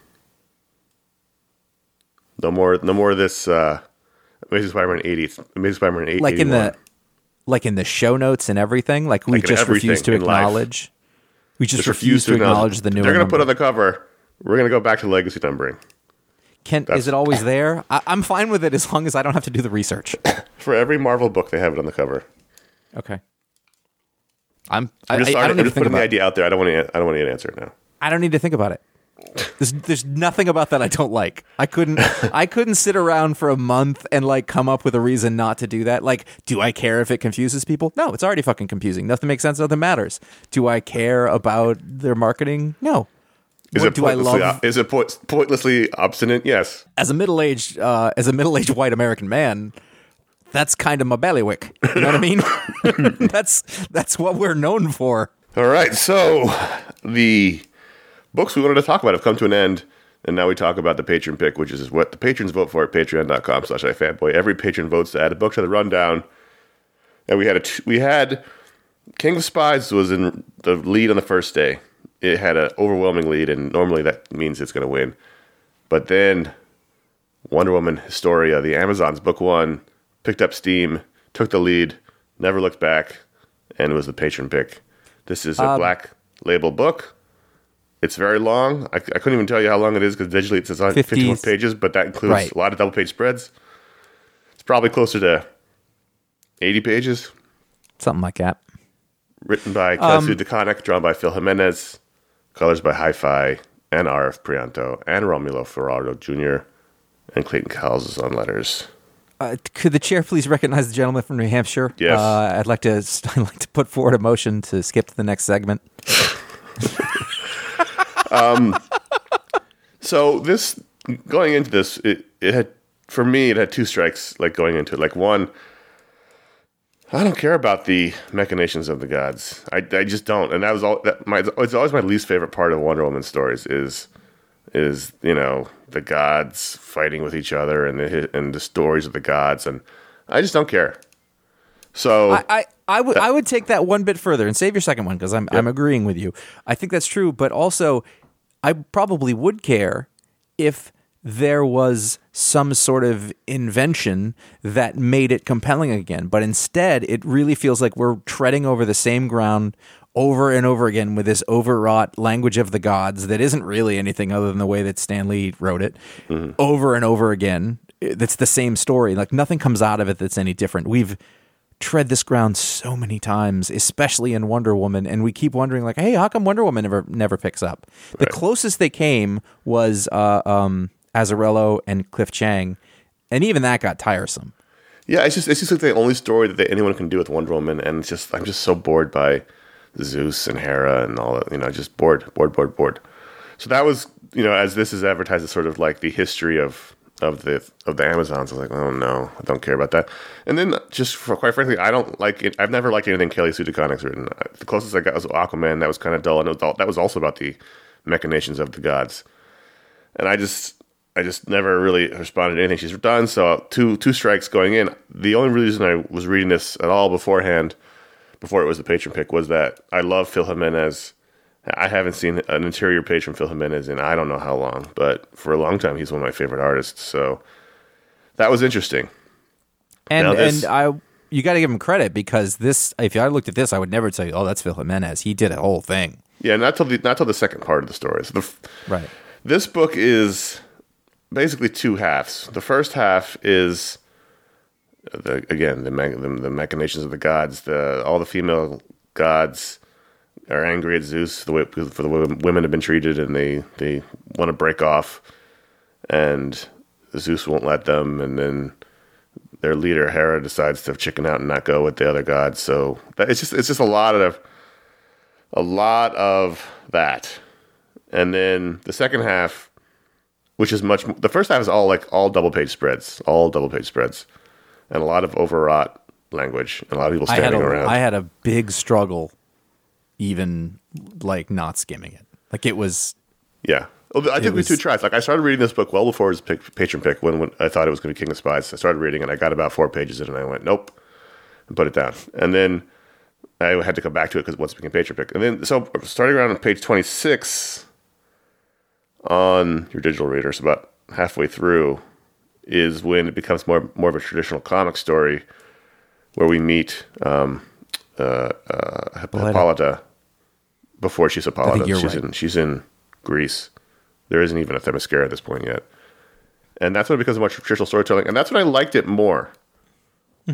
No more, no more of this. Uh, Amazing Spider-Man eighty, Amazing Spider-Man eighty, like in the. Like in the show notes and everything, like we like just refuse to acknowledge. Life. We just, just refuse, refuse to acknowledge, acknowledge the new. They're going to put on the cover. We're going to go back to legacy numbering. Can That's, is it always there? I, I'm fine with it as long as I don't have to do the research. For every Marvel book, they have it on the cover. Okay. I'm. I'm I, just, I, starting, I don't I'm need to just think putting the about. idea out there. I don't want to. I don't want to answer it now. I don't need to think about it. There's, there's nothing about that I don't like. I couldn't. I couldn't sit around for a month and like come up with a reason not to do that. Like, do I care if it confuses people? No, it's already fucking confusing. Nothing makes sense. Nothing matters. Do I care about their marketing? No. Is What it do I pointlessly? love? Is it po- pointlessly obstinate? Yes. As a middle-aged, uh, as a middle-aged white American man, that's kind of my bailiwick. You know what I mean? that's that's what we're known for. All right. So the books we wanted to talk about have come to an end, and now we talk about the patron pick, which is what the patrons vote for at patreon.com slash ifanboy. Every patron votes to add a book to the rundown, and we had a t- we had King of Spies was in the lead on the first day. It had an overwhelming lead, and normally that means it's going to win. But then Wonder Woman Historia, the Amazons book one, picked up steam, took the lead, never looked back, and it was the patron pick. This is a Um, black label book. It's very long. I, I couldn't even tell you how long it is because digitally it says on fifty fifty-one pages, but that includes Right. a lot of double page spreads. It's probably closer to eighty pages. Something like that. Written by Um, Kelly Sue DeConnick, drawn by Phil Jimenez, colors by Hi-Fi and R F Prianto and Romulo Ferraro Junior and Clayton Cowles is on letters. Uh, could the chair please recognize the gentleman from New Hampshire? Yes. Uh, I'd like to. I'd like to put forward a motion to skip to the next segment. So this, going into this, it, it had, for me, it had two strikes, like going into it. Like one, I don't care about the machinations of the gods. I, I just don't. And that was all, that my, it's always my least favorite part of Wonder Woman stories is, is, you know, the gods fighting with each other and the, and the stories of the gods. And I just don't care. So I, I, I would I would take that one bit further and save your second one because I'm I'm agreeing with you. I think that's true, but also I probably would care if there was some sort of invention that made it compelling again. But instead, it really feels like we're treading over the same ground over and over again with this overwrought language of the gods that isn't really anything other than the way that Stan Lee wrote it mm-hmm. over and over again. That's the same story. Like nothing comes out of it that's any different. We've tread this ground so many times, especially in Wonder Woman, and we keep wondering, like, hey, how come Wonder Woman never never picks up? The Right. closest they came was uh, um, Azzarello and Cliff Chang, and even that got tiresome. yeah, it's just it's just like the only story that they, anyone can do with Wonder Woman, and it's just I'm just so bored by Zeus and Hera and all that. You know, just bored, bored, bored, bored. So that was, you know, as this is advertised as sort of like the history of of the of the Amazons. I was like, oh no, I don't care about that. And then just for, quite frankly, I don't like it. I've never liked anything Kelly Sue DeConnick's written. The closest I got was Aquaman. That was kind of dull, and it was all, that was also about the machinations of the gods. And I just I just never really responded to anything she's done. So two two strikes going in. The only reason I was reading this at all beforehand, before it was the patron pick, was that I love Phil Jimenez. I haven't seen an interior page from Phil Jimenez in I don't know how long, but for a long time he's one of my favorite artists. So that was interesting. And Now this- and I you got to give him credit because this, if I looked at this, I would never tell you, oh, that's Phil Jimenez. He did a whole thing. Yeah, not till the not till the second part of the story. So the, Right. This book is basically two halves. The first half is the again the me- the, the machinations of the gods. The all the female gods are angry at Zeus the way for the way women have been treated, and they they want to break off, and Zeus won't let them, and then their leader Hera decides to chicken out and not go with the other gods. So that, it's just it's just a lot of a lot of that. And then the second half, which is much the first half is all like all double page spreads, all double page spreads, and a lot of overwrought language, and a lot of people I had standing a, around. I had a big struggle, even like not skimming it. Like it was. Yeah. Well, I think we was- two tries. Like I started reading this book well before his pick, patron pick when, when I thought it was going to be King of Spies. I started reading and I got about four pages in and I went, nope, and put it down. And then I had to come back to it because once it became patron pick. And then, so starting around on page twenty-six on your digital reader, so about halfway through, is when it becomes more more of a traditional comic story where we meet um, uh, uh, Hippolyta before she's Hippolyta. you're She's right. in she's in Greece. There isn't even a Themyscira at this point yet. And that's when it becomes more traditional storytelling. And that's when I liked it more. Mm-hmm.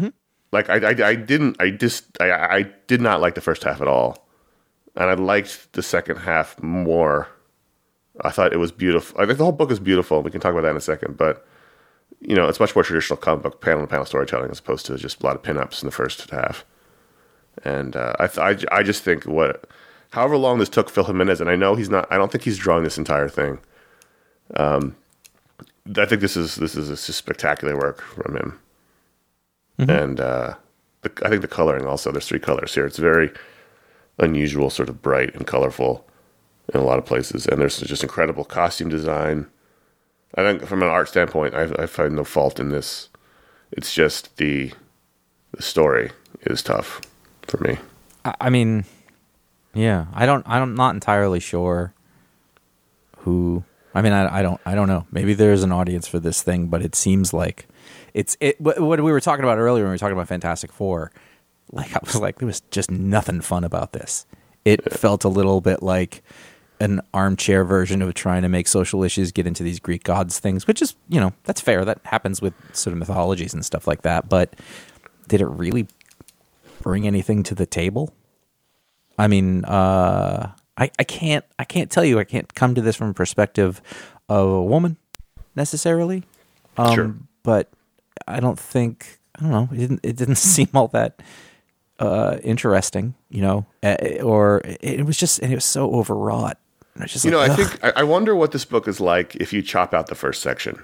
like I, I, I didn't, I just, I, I did not like the first half at all, and I liked the second half more. I thought it was beautiful. I think the whole book is beautiful. We can talk about that in a second, but you know, it's much more traditional comic book panel to panel storytelling as opposed to just a lot of pinups in the first half. And uh, I, th- I, I just think what, however long this took Phil Jimenez, and I know he's not, I don't think he's drawing this entire thing. Um, I think this is this is a spectacular work from him, mm-hmm. and uh, the, I think the coloring also. There's three colors here. It's very unusual, sort of bright and colorful in a lot of places, and there's just incredible costume design. I think from an art standpoint, I, I find no fault in this. It's just the the story is tough for me. I, I mean, yeah, I don't. I'm not entirely sure who. I mean, I, I don't. I don't know. Maybe there's an audience for this thing, but it seems like it's it. What we were talking about earlier when we were talking about Fantastic Four, like I was like, there was just nothing fun about this. It yeah. felt a little bit like an armchair version of trying to make social issues get into these Greek gods things, which is, you know, that's fair. That happens with sort of mythologies and stuff like that. But did it really bring anything to the table? I mean, uh, I, I can't I can't tell you. I can't come to this from a perspective of a woman necessarily. Um, sure. But I don't think, I don't know, it didn't, it didn't seem all that uh, interesting, you know, uh, or it, it was just, and it was so overwrought. I just you like, know, ugh. I think I, I wonder what this book is like if you chop out the first section.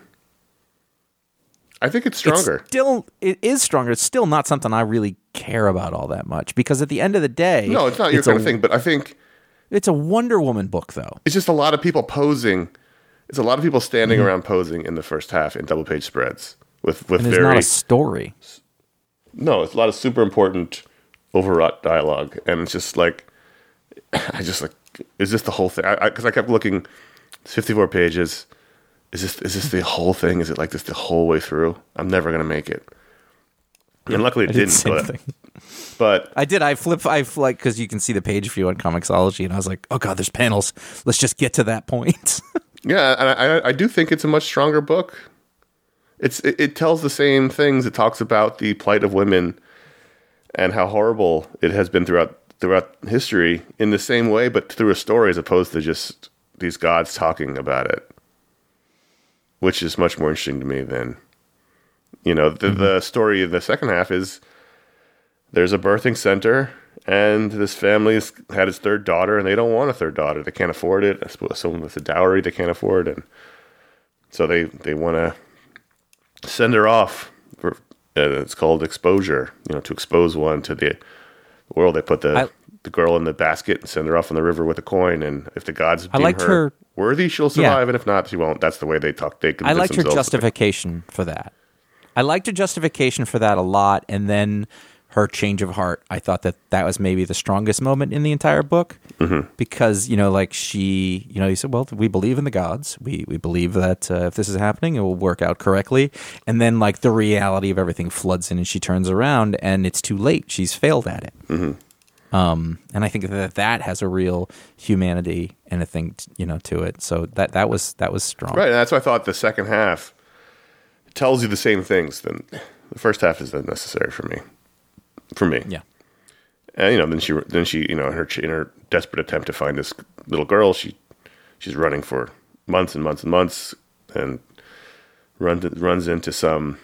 I think it's stronger. It's still, it is stronger. It's still not something I really care about all that much because at the end of the day, no, it's not your it's kind a, of thing. But I think it's a Wonder Woman book, though. It's just a lot of people posing. It's a lot of people standing mm-hmm. around posing in the first half in double page spreads with with and very not a story. No, it's a lot of super important overwrought dialogue, and it's just like I just like. Is this the whole thing? Because I, I, I kept looking, it's fifty-four pages. Is this is this the whole thing? Is it like this the whole way through? I'm never gonna make it. And luckily it I did didn't. the same But, thing. but I did. I flip. I like because you can see the page view on Comixology, and I was like, "Oh God, there's panels. Let's just get to that point." yeah, and I, I do think it's a much stronger book. It's it, it tells the same things. It talks about the plight of women and how horrible it has been throughout. throughout history in the same way, but through a story as opposed to just these gods talking about it, which is much more interesting to me than, you know, the, mm-hmm. the story in the second half is there's a birthing center and this family's had its third daughter and they don't want a third daughter. They can't afford it. I suppose someone with a dowry they can't afford. And so they, they want to send her off for, uh, it's called exposure, you know, to expose one to the world. They put the I, the girl in the basket and send her off in the river with a coin, and if the gods deem her, her worthy, she'll survive, yeah. and if not, she won't. That's the way they talk. They I liked her justification for that. I liked her justification for that a lot, and then her change of heart. I thought that that was maybe the strongest moment in the entire book, mm-hmm. because, you know, like she, you know, he said, well, we believe in the gods. We we believe that uh, if this is happening, it will work out correctly. And then, like, the reality of everything floods in, and she turns around, and it's too late. She's failed at it. Mm-hmm. Um, and I think that that has a real humanity and a thing, t- you know, to it. So that that was that was strong, right? And that's why I thought the second half tells you the same things. Then the first half is unnecessary for me. For me, yeah. And you know, then she, then she, you know, in her in her desperate attempt to find this little girl, she she's running for months and months and months, and runs runs into some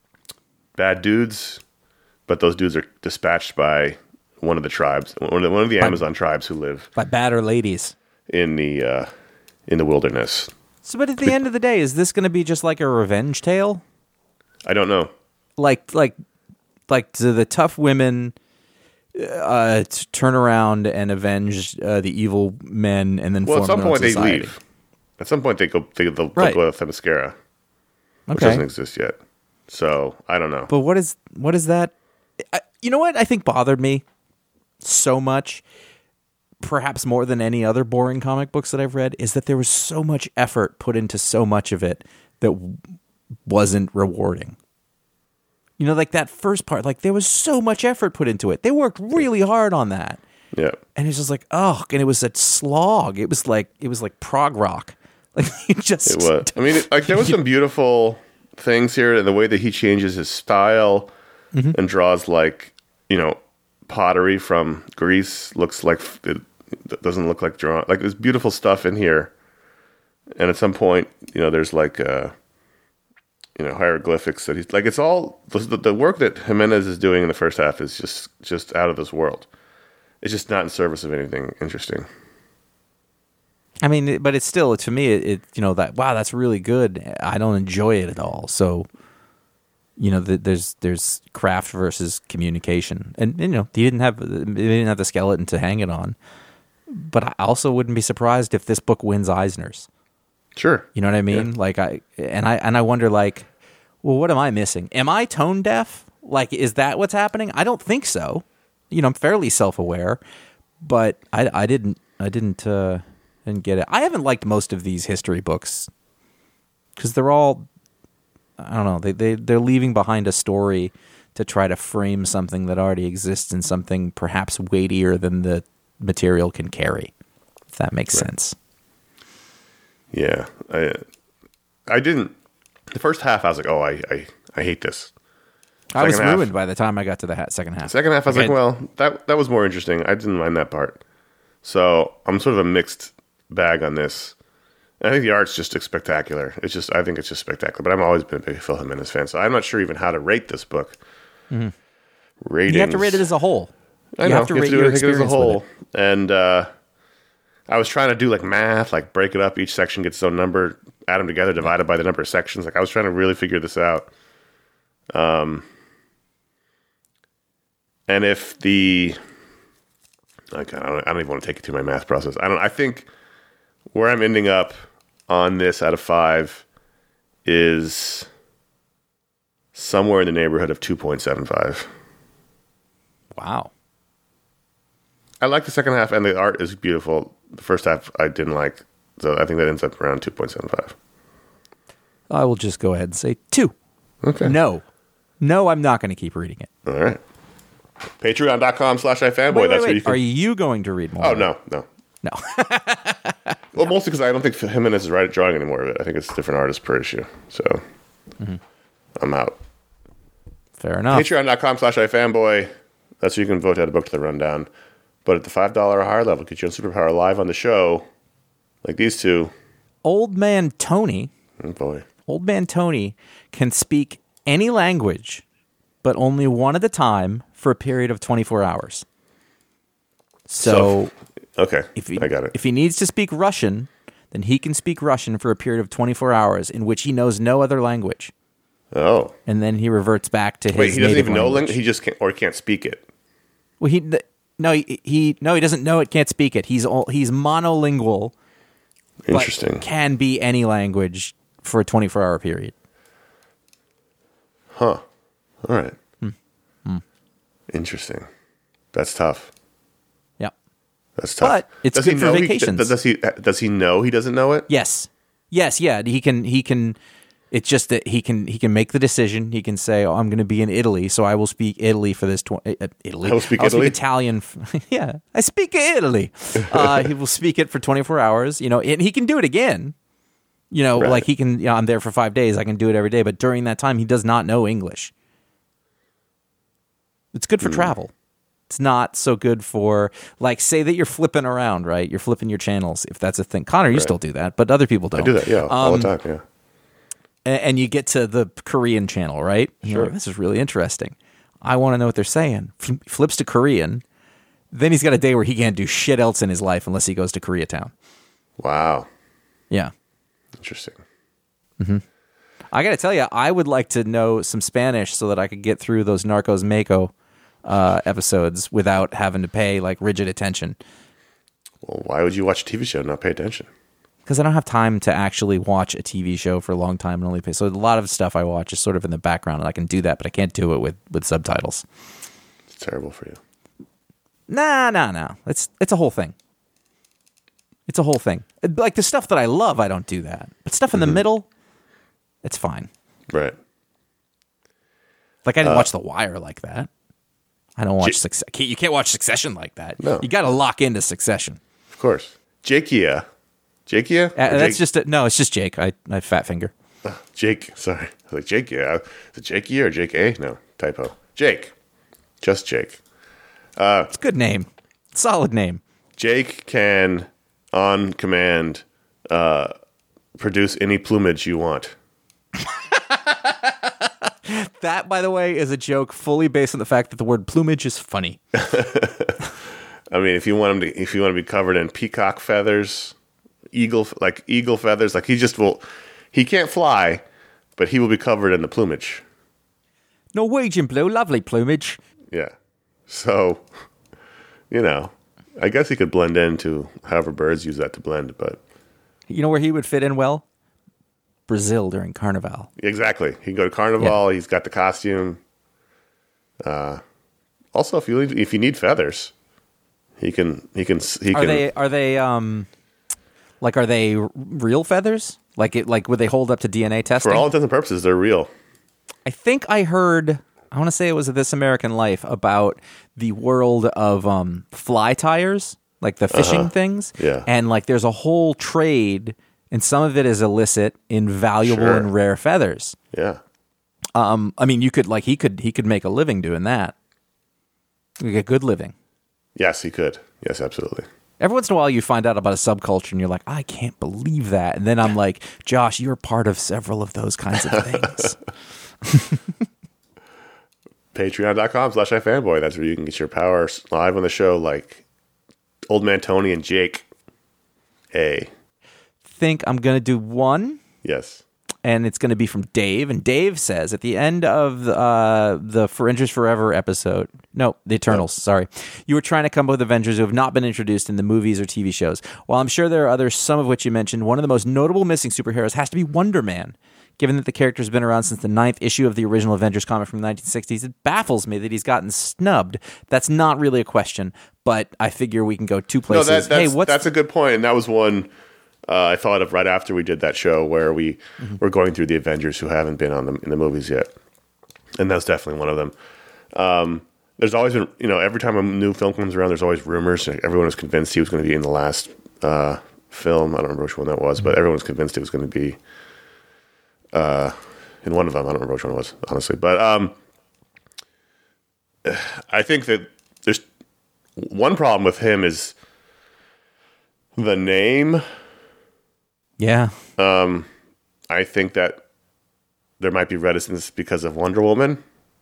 bad dudes, but those dudes are dispatched by one of the tribes, one of the, one of the by, Amazon tribes who live by badder ladies in the uh, in the wilderness. So, but at the, the end of the day, is this going to be just like a revenge tale? I don't know. Like, like. Like, do the tough women uh, turn around and avenge uh, the evil men, and then well, form at some their own point they society? leave. At some point they go. They, they'll, right. they'll go to Themyscira, which okay. doesn't exist yet. So I don't know. But what is what is that? I, you know what I think bothered me so much, perhaps more than any other boring comic books that I've read, is that there was so much effort put into so much of it that w- wasn't rewarding. You know, like that first part, like there was so much effort put into it. They worked really hard on that. Yeah. And it's just like, oh, and it was a slog. It was like, it was like prog rock. Like you just. It was. I mean, it, like there was some beautiful things here, and the way that he changes his style. mm-hmm. and draws like, you know, pottery from Greece. Looks like it doesn't look like drawn. Like there's beautiful stuff in here. And at some point, you know, there's like, uh, you know, hieroglyphics that he's like, it's all the, the work that Jimenez is doing in the first half is just, just out of this world. It's just not in service of anything interesting. I mean, but it's still, to me, it, it you know, that, wow, that's really good. I don't enjoy it at all. So, you know, the, there's there's craft versus communication. And, you know, he didn't have, he didn't have the skeleton to hang it on. But I also wouldn't be surprised if this book wins Eisner's. Sure. You know what I mean? Yeah. Like I and I and I wonder like, well, what am I missing? Am I tone deaf? Like, is that what's happening? I don't think so. You know, I'm fairly self-aware, but I, I didn't I didn't uh, didn't get it. I haven't liked most of these history books because they're all, I don't know, they they they're leaving behind a story to try to frame something that already exists in something perhaps weightier than the material can carry. If that makes right. sense. Yeah, I I didn't. The first half, I was like, "Oh, I I, I hate this." Second I was half, ruined by the time I got to the ha- second half. Second half, I was like, like "Well, that that was more interesting." I didn't mind that part. So I'm sort of a mixed bag on this. I think the art's just spectacular. It's just, I think it's just spectacular. But I've always been a big Phil Jimenez fan, so I'm not sure even how to rate this book. Mm-hmm. Ratings. You have to rate it as a whole. I you know. have to you rate have to do your it, experience as a whole, with it. and. uh I was trying to do like math, like break it up. Each section gets its own number, add them together, divided by the number of sections. Like I was trying to really figure this out. Um, and if the, like, I don't, I don't even want to take you through my math process. I don't. I think where I'm ending up on this out of five is somewhere in the neighborhood of two point seven five. Wow. I like the second half, and the art is beautiful. The first half I didn't like, so I think that ends up around two point seven five. I will just go ahead and say two. Okay. No. No, I'm not going to keep reading it. All right. Patreon.com slash iFanboy. Wait, wait, That's wait. where you can... Are you going to read more? Oh, no, no. No. Well, mostly because I don't think Jimenez is right at drawing any more of it. I think it's different artists per issue. So mm-hmm. I'm out. Fair enough. Patreon.com slash iFanboy. That's where you can vote to add a book to the rundown. But at the five dollars or higher level, get you on Superpower live on the show, like these two. Old Man Tony, oh boy, Old Man Tony can speak any language, but only one at a time for a period of twenty-four hours. So, so okay, if he, I got it. If he needs to speak Russian, then he can speak Russian for a period of twenty-four hours in which he knows no other language. Oh. And then he reverts back to his Wait, he doesn't native even know language. language? He just can't, or he can't speak it. Well, he... The, No, he, he no, he doesn't know it, can't speak it. He's all, he's monolingual. Interesting. But can be any language for a twenty-four hour period. Huh. All right. Hmm. Hmm. Interesting. That's tough. Yeah. That's tough. But it's does good he for know vacations. He, does he does he know he doesn't know it? Yes. Yes, yeah, he can he can it's just that he can he can make the decision. He can say, "Oh, I'm going to be in Italy, so I will speak Italy for this tw- uh, Italy. I will speak I'll Italy. Speak Italian. F- yeah, I speak Italy. Uh, he will speak it for twenty-four hours. You know, and he can do it again. You know, right. like he can. You know, I'm there for five days. I can do it every day. But during that time, he does not know English. It's good for mm. travel. It's not so good for, like, say that you're flipping around, right? You're flipping your channels, if that's a thing. Connor, you right. still do that, but other people don't. I do that, yeah, um, all the time, yeah. And you get to the Korean channel, right? Sure. Like, this is really interesting. I want to know what they're saying. Flips to Korean. Then he's got a day where he can't do shit else in his life unless he goes to Koreatown. Wow. Yeah. Interesting. Mm-hmm. I got to tell you, I would like to know some Spanish so that I could get through those Narcos Mexico uh, episodes without having to pay like rigid attention. Well, why would you watch a T V show and not pay attention? Because I don't have time to actually watch a T V show for a long time and only pay. So a lot of stuff I watch is sort of in the background, and I can do that, but I can't do it with, with subtitles. It's terrible for you. Nah, nah, nah. It's it's a whole thing. It's a whole thing. Like the stuff that I love, I don't do that. But stuff in mm-hmm. the middle, it's fine. Right. Like I didn't uh, watch The Wire like that. I don't watch J- Succession. You can't watch Succession like that. No. You got to lock into Succession. Of course. Jakeia. Jakeia? Uh, that's Jake? just a, no. It's just Jake. I I fat finger. Uh, Jake. Sorry. I was like Jakeia. Is it Jakeia or Jake A? No typo. Jake. Just Jake. It's a good name. Solid name. Jake can, on command, uh, produce any plumage you want. That, by the way, is a joke fully based on the fact that the word plumage is funny. I mean, if you want him to, if you want to be covered in peacock feathers, eagle, like eagle feathers, like he just will, he can't fly, but he will be covered in the plumage. Norwegian blue, lovely plumage. Yeah. So, you know, I guess he could blend into however birds use that to blend, but. You know where he would fit in well? Brazil during Carnival. Exactly. He can go to Carnival. Yeah. He's got the costume. Uh, also, if you need, if you need feathers, he can. He can. He are can. they? Are they? Um, like, are they real feathers? Like it? Like would they hold up to D N A testing? For all intents and purposes, they're real. I think I heard. I want to say it was This American Life about the world of um, fly tires, like the fishing uh-huh. things. Yeah. And like, there's a whole trade. And some of it is illicit in valuable Sure. and rare feathers. Yeah. Um, I mean, you could like he could he could make a living doing that. You get good living. Yes, he could. Yes, absolutely. Every once in a while, you find out about a subculture, and you're like, I can't believe that. And then I'm like, Josh, you're part of several of those kinds of things. Patreon.com slash iFanboy. That's where you can get your power live on the show, like Old Man Tony and Jake. A. Think I'm going to do one. Yes. And it's going to be from Dave. And Dave says at the end of the, uh, the For Avengers Forever episode, no, the Eternals, oh. sorry, you were trying to come up with Avengers who have not been introduced in the movies or T V shows. While I'm sure there are others, some of which you mentioned, one of the most notable missing superheroes has to be Wonder Man. Given that the character has been around since the ninth issue of the original Avengers comic from the nineteen sixties, it baffles me that he's gotten snubbed. That's not really a question, but I figure we can go two places. No, that, that's, hey, what's that's a good point, and that was one... Uh, I thought of right after we did that show where we mm-hmm. were going through the Avengers who haven't been on the, in the movies yet. And that's definitely one of them. Um, there's always been, you know, every time a new film comes around, there's always rumors. Everyone was convinced he was going to be in the last uh, film. I don't remember which one that was, mm-hmm. but everyone was convinced it was going to be uh, in one of them. I don't remember which one it was, honestly. But um, I think that there's one problem with him is the name. Yeah. Um, I think that there might be reticence because of Wonder Woman.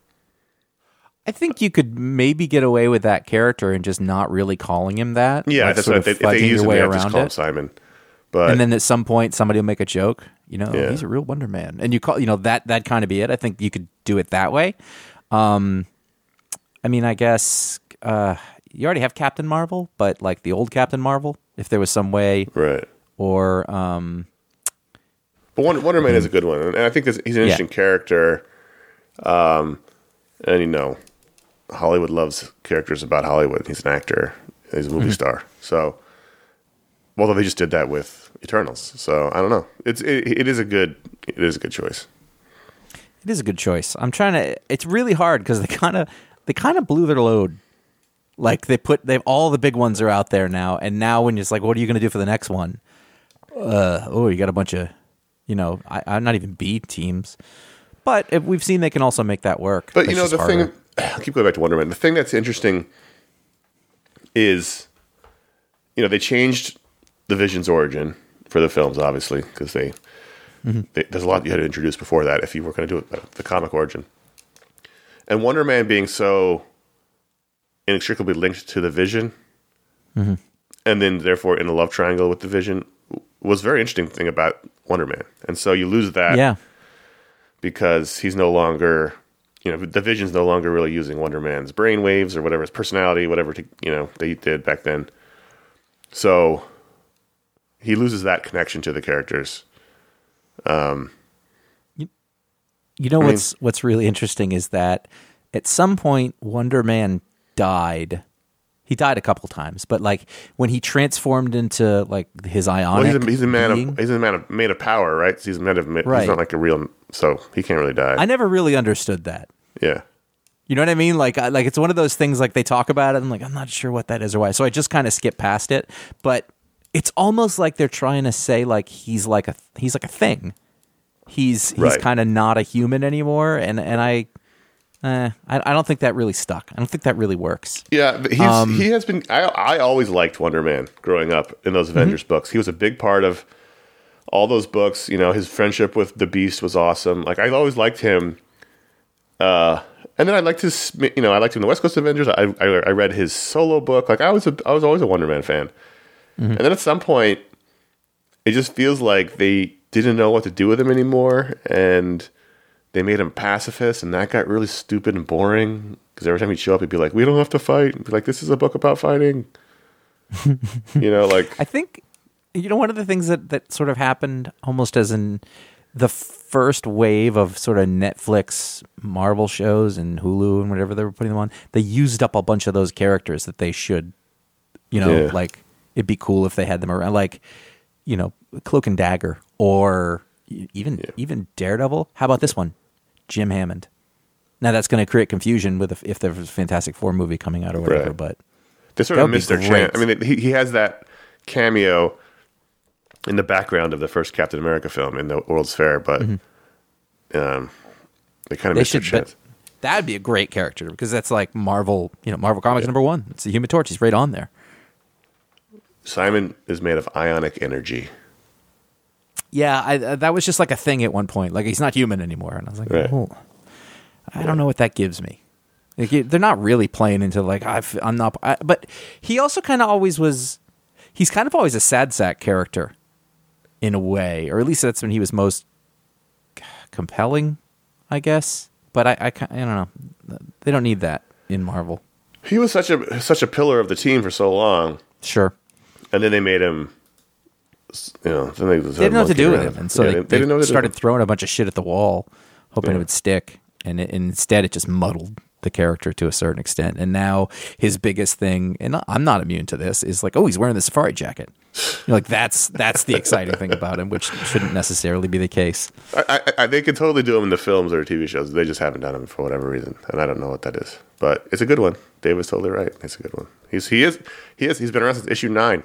I think you could maybe get away with that character and just not really calling him that. Yeah, like that's what if they, if they use him, they have to just call him Simon. But and then at some point, somebody will make a joke. You know, yeah. he's a real Wonder Man, and you call you know that that kind of be it. I think you could do it that way. Um, I mean, I guess uh, you already have Captain Marvel, but like the old Captain Marvel, if there was some way, right? Or, um, but Wonder, Wonder Man is a good one, and I think this, he's an interesting yeah. character. Um, and you know, Hollywood loves characters about Hollywood. He's an actor. He's a movie mm-hmm. star. So, although they just did that with Eternals, so I don't know. It's it, it is a good it is a good choice. It is a good choice. I'm trying to. It's really hard because they kind of they kind of blew their load. Like they put they've all the big ones are out there now, and now when it's like, what are you going to do for the next one? Uh, oh, you got a bunch of, you know, I, I'm not even B teams, but if we've seen they can also make that work. But you know, the harder. thing, I keep going back to Wonder Man. The thing that's interesting is, you know, they changed the Vision's origin for the films, obviously, because they, mm-hmm. they, there's a lot you had to introduce before that if you were going to do it, the comic origin. And Wonder Man being so inextricably linked to the Vision, mm-hmm. and then therefore in a love triangle with the Vision, was a very interesting thing about Wonder Man. And so you lose that yeah. because he's no longer, you know, the Vision's no longer really using Wonder Man's brainwaves or whatever, his personality, whatever, to, you know, they did back then. So he loses that connection to the characters. Um, you, you know, I what's, mean, what's really interesting is that at some point Wonder Man died. He died a couple times, but like when he transformed into like his ionic, well, he's, a, he's a man being, of he's a man of made of power, right? So he's a man of right. he's not like a real, so he can't really die. I never really understood that. Yeah, you know what I mean? Like, I, like it's one of those things. Like they talk about it, I'm like, I'm not sure what that is or why. So I just kind of skip past it. But it's almost like they're trying to say like he's like a he's like a thing. He's he's right. kind of not a human anymore, and and I eh, I, I don't think that really stuck. I don't think that really works. Yeah, but he's, um, he has been. I I always liked Wonder Man growing up in those Avengers mm-hmm. books. He was a big part of all those books. You know, his friendship with the Beast was awesome. Like I always liked him. Uh, and then I liked his. You know, I liked him in the West Coast Avengers. I I, I read his solo book. Like I was a, I was always a Wonder Man fan. Mm-hmm. And then at some point, it just feels like they didn't know what to do with him anymore, and they made him pacifist, and that got really stupid and boring. Because every time he'd show up, he'd be like, "We don't have to fight." He'd be like, "This is a book about fighting." You know, like I think you know one of the things that that sort of happened almost as in the first wave of sort of Netflix Marvel shows and Hulu and whatever they were putting them on. They used up a bunch of those characters that they should, you know, yeah. like it'd be cool if they had them around, like you know, Cloak and Dagger or even yeah. even Daredevil. How about this one? Jim Hammond. Now that's going to create confusion with if, if there's a Fantastic Four movie coming out or whatever. Right. But they sort of missed their chance. I mean, he he has that cameo in the background of the first Captain America film in the World's Fair, but mm-hmm. um, they kind of missed their chance. That'd be a great character because that's like Marvel. You know, Marvel Comics yeah. number one. It's the Human Torch. He's right on there. Simon is made of ionic energy. Yeah, I, uh, that was just like a thing at one point. Like, he's not human anymore. And I was like, right. oh, I yeah. don't know what that gives me. Like, they're not really playing into, like, I've, I'm not... I, but he also kind of always was... He's kind of always a sad sack character, in a way. Or at least that's when he was most compelling, I guess. But I, I, I don't know. They don't need that in Marvel. He was such a such a pillar of the team for so long. Sure. And then they made him... You know, they, they didn't know what to do with him, and so yeah, they, they, they didn't know what started throwing a bunch of shit at the wall, hoping yeah. it would stick. And, it, and instead, it just muddled the character to a certain extent. And now his biggest thing, and I'm not immune to this, is like, oh, he's wearing the safari jacket. You're like, that's that's the exciting thing about him, which shouldn't necessarily be the case. I, I, I, they could totally do him in the films or T V shows. They just haven't done him for whatever reason, and I don't know what that is. But it's a good one. Dave was totally right. It's a good one. He's he is he is he's been around since issue nine.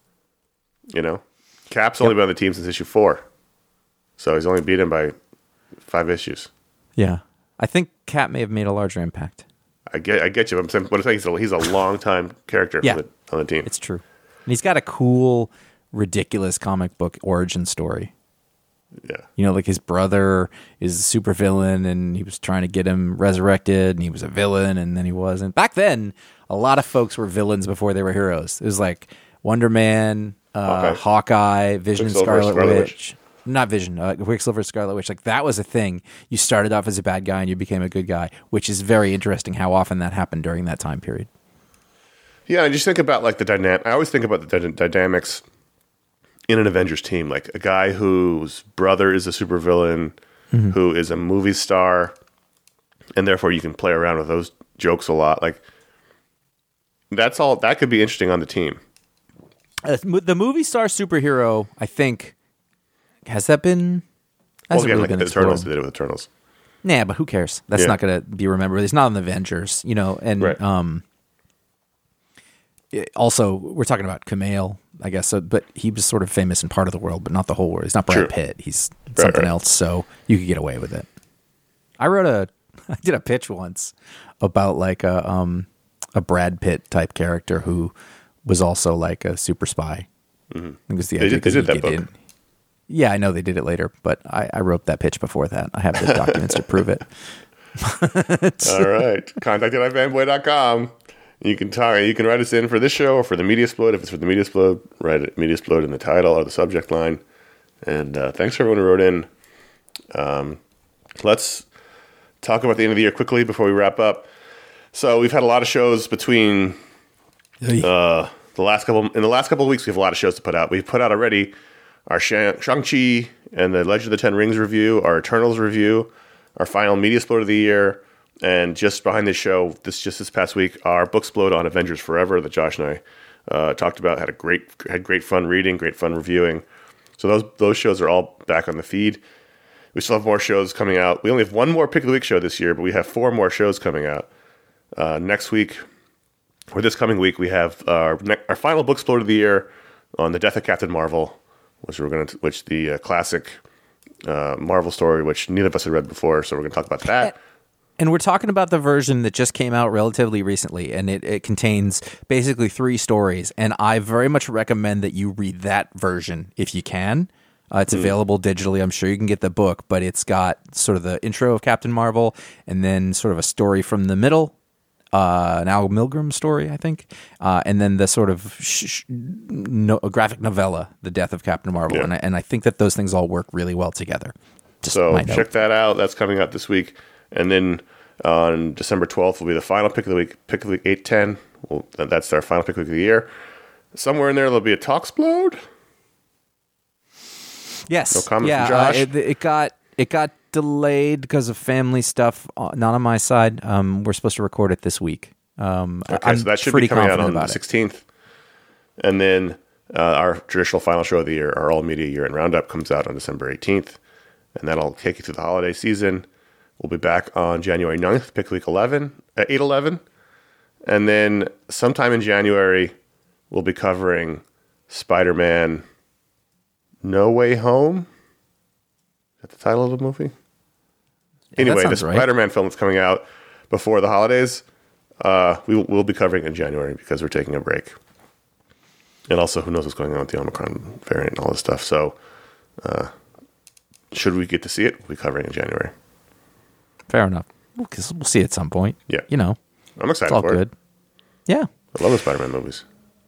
You know. Cap's only yep. been on the team since issue four, so he's only beat him by five issues. Yeah, I think Cap may have made a larger impact. I get, I get you. I'm saying, but I'm saying he's a, he's a long time character yeah. on, the, on the team. It's true, and he's got a cool, ridiculous comic book origin story. Yeah, you know, like his brother is a super villain, and he was trying to get him resurrected, and he was a villain, and then he wasn't. Back then, a lot of folks were villains before they were heroes. It was like Wonder Man. Uh, Hawkeye. Hawkeye, Vision, and Scarlet, Scarlet Witch. Witch. Not Vision, uh, Quicksilver, Scarlet Witch. Like, that was a thing. You started off as a bad guy and you became a good guy, which is very interesting how often that happened during that time period. Yeah, and just think about, like, the dynamic. I always think about the d- dynamics in an Avengers team. Like, a guy whose brother is a supervillain, mm-hmm. who is a movie star, and therefore you can play around with those jokes a lot. Like, that's all. That could be interesting on the team. Uh, the movie star superhero, I think, has that been? Well, again, really like been the Eternals, they did it with Eternals. Nah, but who cares? That's yeah. not going to be remembered. It's not in the Avengers, you know. And right. um, it, also, we're talking about Kumail, I guess. So, but he was sort of famous in part of the world, but not the whole world. He's not Brad True. Pitt. He's right, something right. else. So you could get away with it. I wrote a, I did a pitch once about like a um a Brad Pitt type character who was also like a super spy. Mm-hmm. It was the they idea did, they did that book. In. Yeah, I know they did it later, but I, I wrote that pitch before that. I have the documents to prove it. All right. Contact at fanboy dot com. You can talk, you can write us in for this show or for the Media Explode. If it's for the Media Explode, write it, Media Explode in the title or the subject line. And uh, thanks for everyone who wrote in. Um, let's talk about the end of the year quickly before we wrap up. So we've had a lot of shows between uh, the last couple in the last couple of weeks. We have a lot of shows to put out. We've put out already our Shang-Chi and the Legend of the Ten Rings review, our Eternals review, our final Media Explode of the year, and just behind this show, this just this past week, our book explode on Avengers Forever that Josh and I uh, talked about. Had a great had great fun reading, great fun reviewing. So those those shows are all back on the feed. We still have more shows coming out. We only have one more Pick of the Week show this year, but we have four more shows coming out. Uh, next week, or this coming week, we have our ne- our final book explode of the year on the Death of Captain Marvel, which we're going to which the uh, classic uh, Marvel story, which neither of us had read before. So we're going to talk about that. And we're talking about the version that just came out relatively recently, and it, it contains basically three stories. And I very much recommend that you read that version if you can. Uh, it's mm. available digitally. I'm sure you can get the book, but it's got sort of the intro of Captain Marvel and then sort of a story from the middle, uh, an Al Milgrom story, I think, uh, and then the sort of sh- sh- no, graphic novella, The Death of Captain Marvel. Yeah. And, I, and I think that those things all work really well together. Just so check that out. That's coming out this week. And then on December twelfth will be the final pick of the week, pick of the week eight ten. Well, that's our final pick of the year. Somewhere in there, there'll be a Talksplode. Yes. No comment yeah, from Josh. Uh, it, it got it got delayed because of family stuff. Uh, not on my side. Um, we're supposed to record it this week. Um, okay, I'm so that should pretty be coming out confident on the sixteenth. And then uh, our traditional final show of the year, our All Media Year-End Roundup, comes out on December eighteenth. And that'll take you through the holiday season. We'll be back on January ninth, pick week eleven, at eight eleven. And then sometime in January, we'll be covering Spider-Man No Way Home. Is that the title of the movie? Yeah, anyway, the right. Spider-Man film that's coming out before the holidays, uh, we will, we'll be covering in January because we're taking a break. And also, who knows what's going on with the Omicron variant and all this stuff. So, uh, should we get to see it, we'll be covering in January. Fair enough. Because we'll see it at some point. Yeah. You know. I'm excited it's all for good. it. Yeah. I love the Spider-Man movies.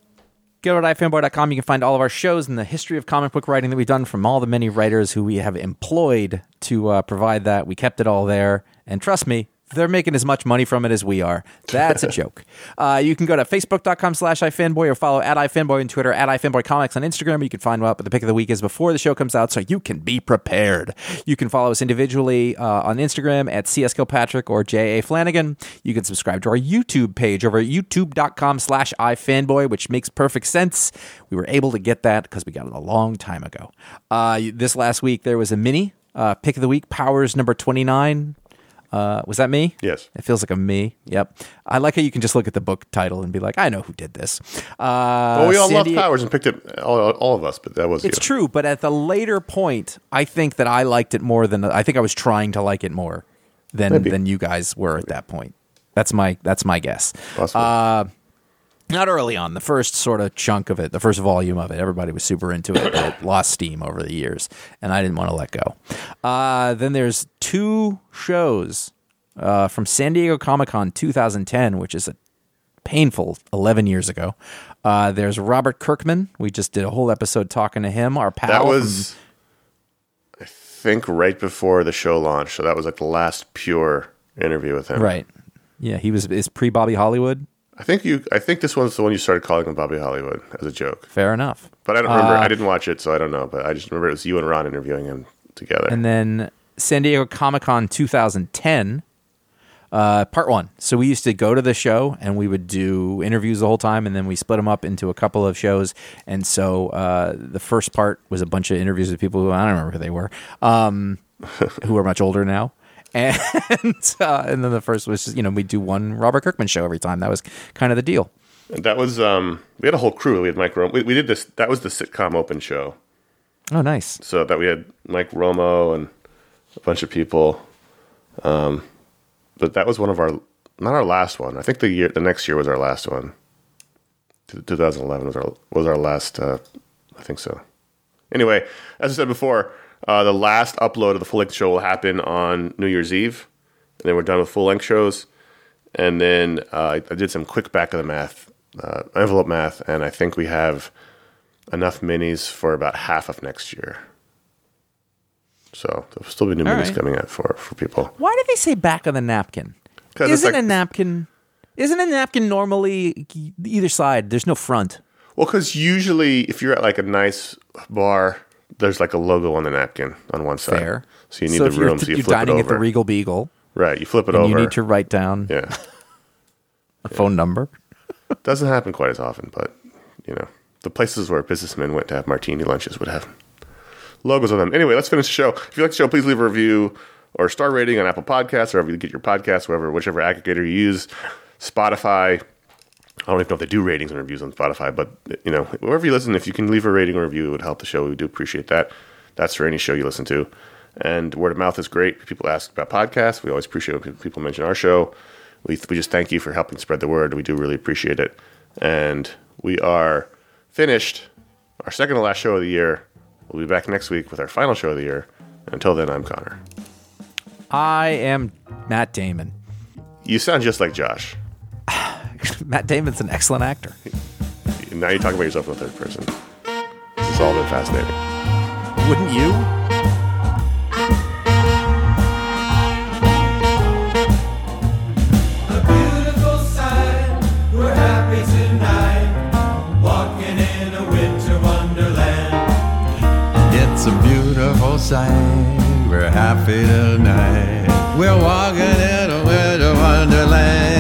Go to i fanboy dot com. You can find all of our shows and the history of comic book writing that we've done from all the many writers who we have employed to uh, provide that. We kept it all there. And trust me, they're making as much money from it as we are. That's a joke. Uh, you can go to facebook dot com slash ifanboy or follow at ifanboy on Twitter, at ifanboycomics on Instagram. You can find out what the pick of the week is before the show comes out so you can be prepared. You can follow us individually uh, on Instagram at C S Kilpatrick or J A Flanagan. You can subscribe to our YouTube page over at youtube dot com slash ifanboy, which makes perfect sense. We were able to get that because we got it a long time ago. Uh, this last week, there was a mini uh, pick of the week, Powers number twenty-nine. Uh, was that me? Yes. It feels like a me. Yep. I like how you can just look at the book title and be like, I know who did this. Uh, well, we all Sandy- loved Powers and picked it, all, all of us, but that was It's you. true, but at the later point, I think that I liked it more than I think I was trying to like it more than Maybe. than you guys were at that point. That's my that's my guess. Possible. Uh, not early on. The first sort of chunk of it, the first volume of it, everybody was super into it, but it lost steam over the years, and I didn't want to let go. Uh, then there's two shows uh, from San Diego Comic-Con two thousand ten, which is a painful eleven years ago. Uh, there's Robert Kirkman. We just did a whole episode talking to him, our pal. That was, from, I think, right before the show launched, so that was like the last pure interview with him. Right. Yeah, he was is pre-Bobby Hollywood. I think you. I think this one's the one you started calling him Bobby Hollywood as a joke. Fair enough. But I don't remember. Uh, I didn't watch it, so I don't know. But I just remember it was you and Ron interviewing him together. And then San Diego Comic-Con twenty ten, uh, part one. So we used to go to the show, and we would do interviews the whole time, and then we split them up into a couple of shows. And so uh, the first part was a bunch of interviews with people who, I don't remember who they were, um, who are much older now. And uh, and then the first was just, you know, we do one Robert Kirkman show every time. That was kind of the deal. And that was um, we had a whole crew. We had Mike Romo. We, we did this. That was the sitcom open show. Oh, nice. So that we had Mike Romo and a bunch of people. Um, but that was one of our not our last one. I think the year the next year was our last one. twenty eleven was our was our last. Uh, I think so. Anyway, as I said before. Uh, the last upload of the full-length show will happen on New Year's Eve, and then we're done with full-length shows. And then uh, I did some quick back-of-the-math, uh, envelope math, and I think we have enough minis for about half of next year. So there'll still be new All minis right. coming out for, for people. Why do they say back of the napkin? 'Cause it's Isn't like- a napkin... Isn't a napkin normally either side? There's no front. Well, because usually if you're at like a nice bar... There's like a logo on the napkin on one side. Fair. So you need so the if you're, room, so you you're flip it dining over. at the Regal Beagle, Right, you flip it and over. you need to write down Yeah. a phone number. Doesn't happen quite as often, but, you know, the places where businessmen went to have martini lunches would have logos on them. Anyway, let's finish the show. If you like the show, please leave a review or a star rating on Apple Podcasts, or wherever you get your podcasts, wherever, whichever aggregator you use. Spotify. I don't even know if they do ratings and reviews on Spotify, but, you know, wherever you listen, if you can leave a rating or review, it would help the show. We do appreciate that. That's for any show you listen to. And word of mouth is great. People ask about podcasts. We always appreciate when people mention our show. We, we just thank you for helping spread the word. We do really appreciate it. And we are finished. Our second to last show of the year. We'll be back next week with our final show of the year. Until then, I'm Connor. I am Matt Damon. You sound just like Josh. Matt Damon's an excellent actor. Now you're talking about yourself in the third person. This has all been fascinating. Wouldn't you? A beautiful sight. We're happy tonight. Walking in a winter wonderland. It's a beautiful sight. We're happy tonight. We're walking in a winter wonderland.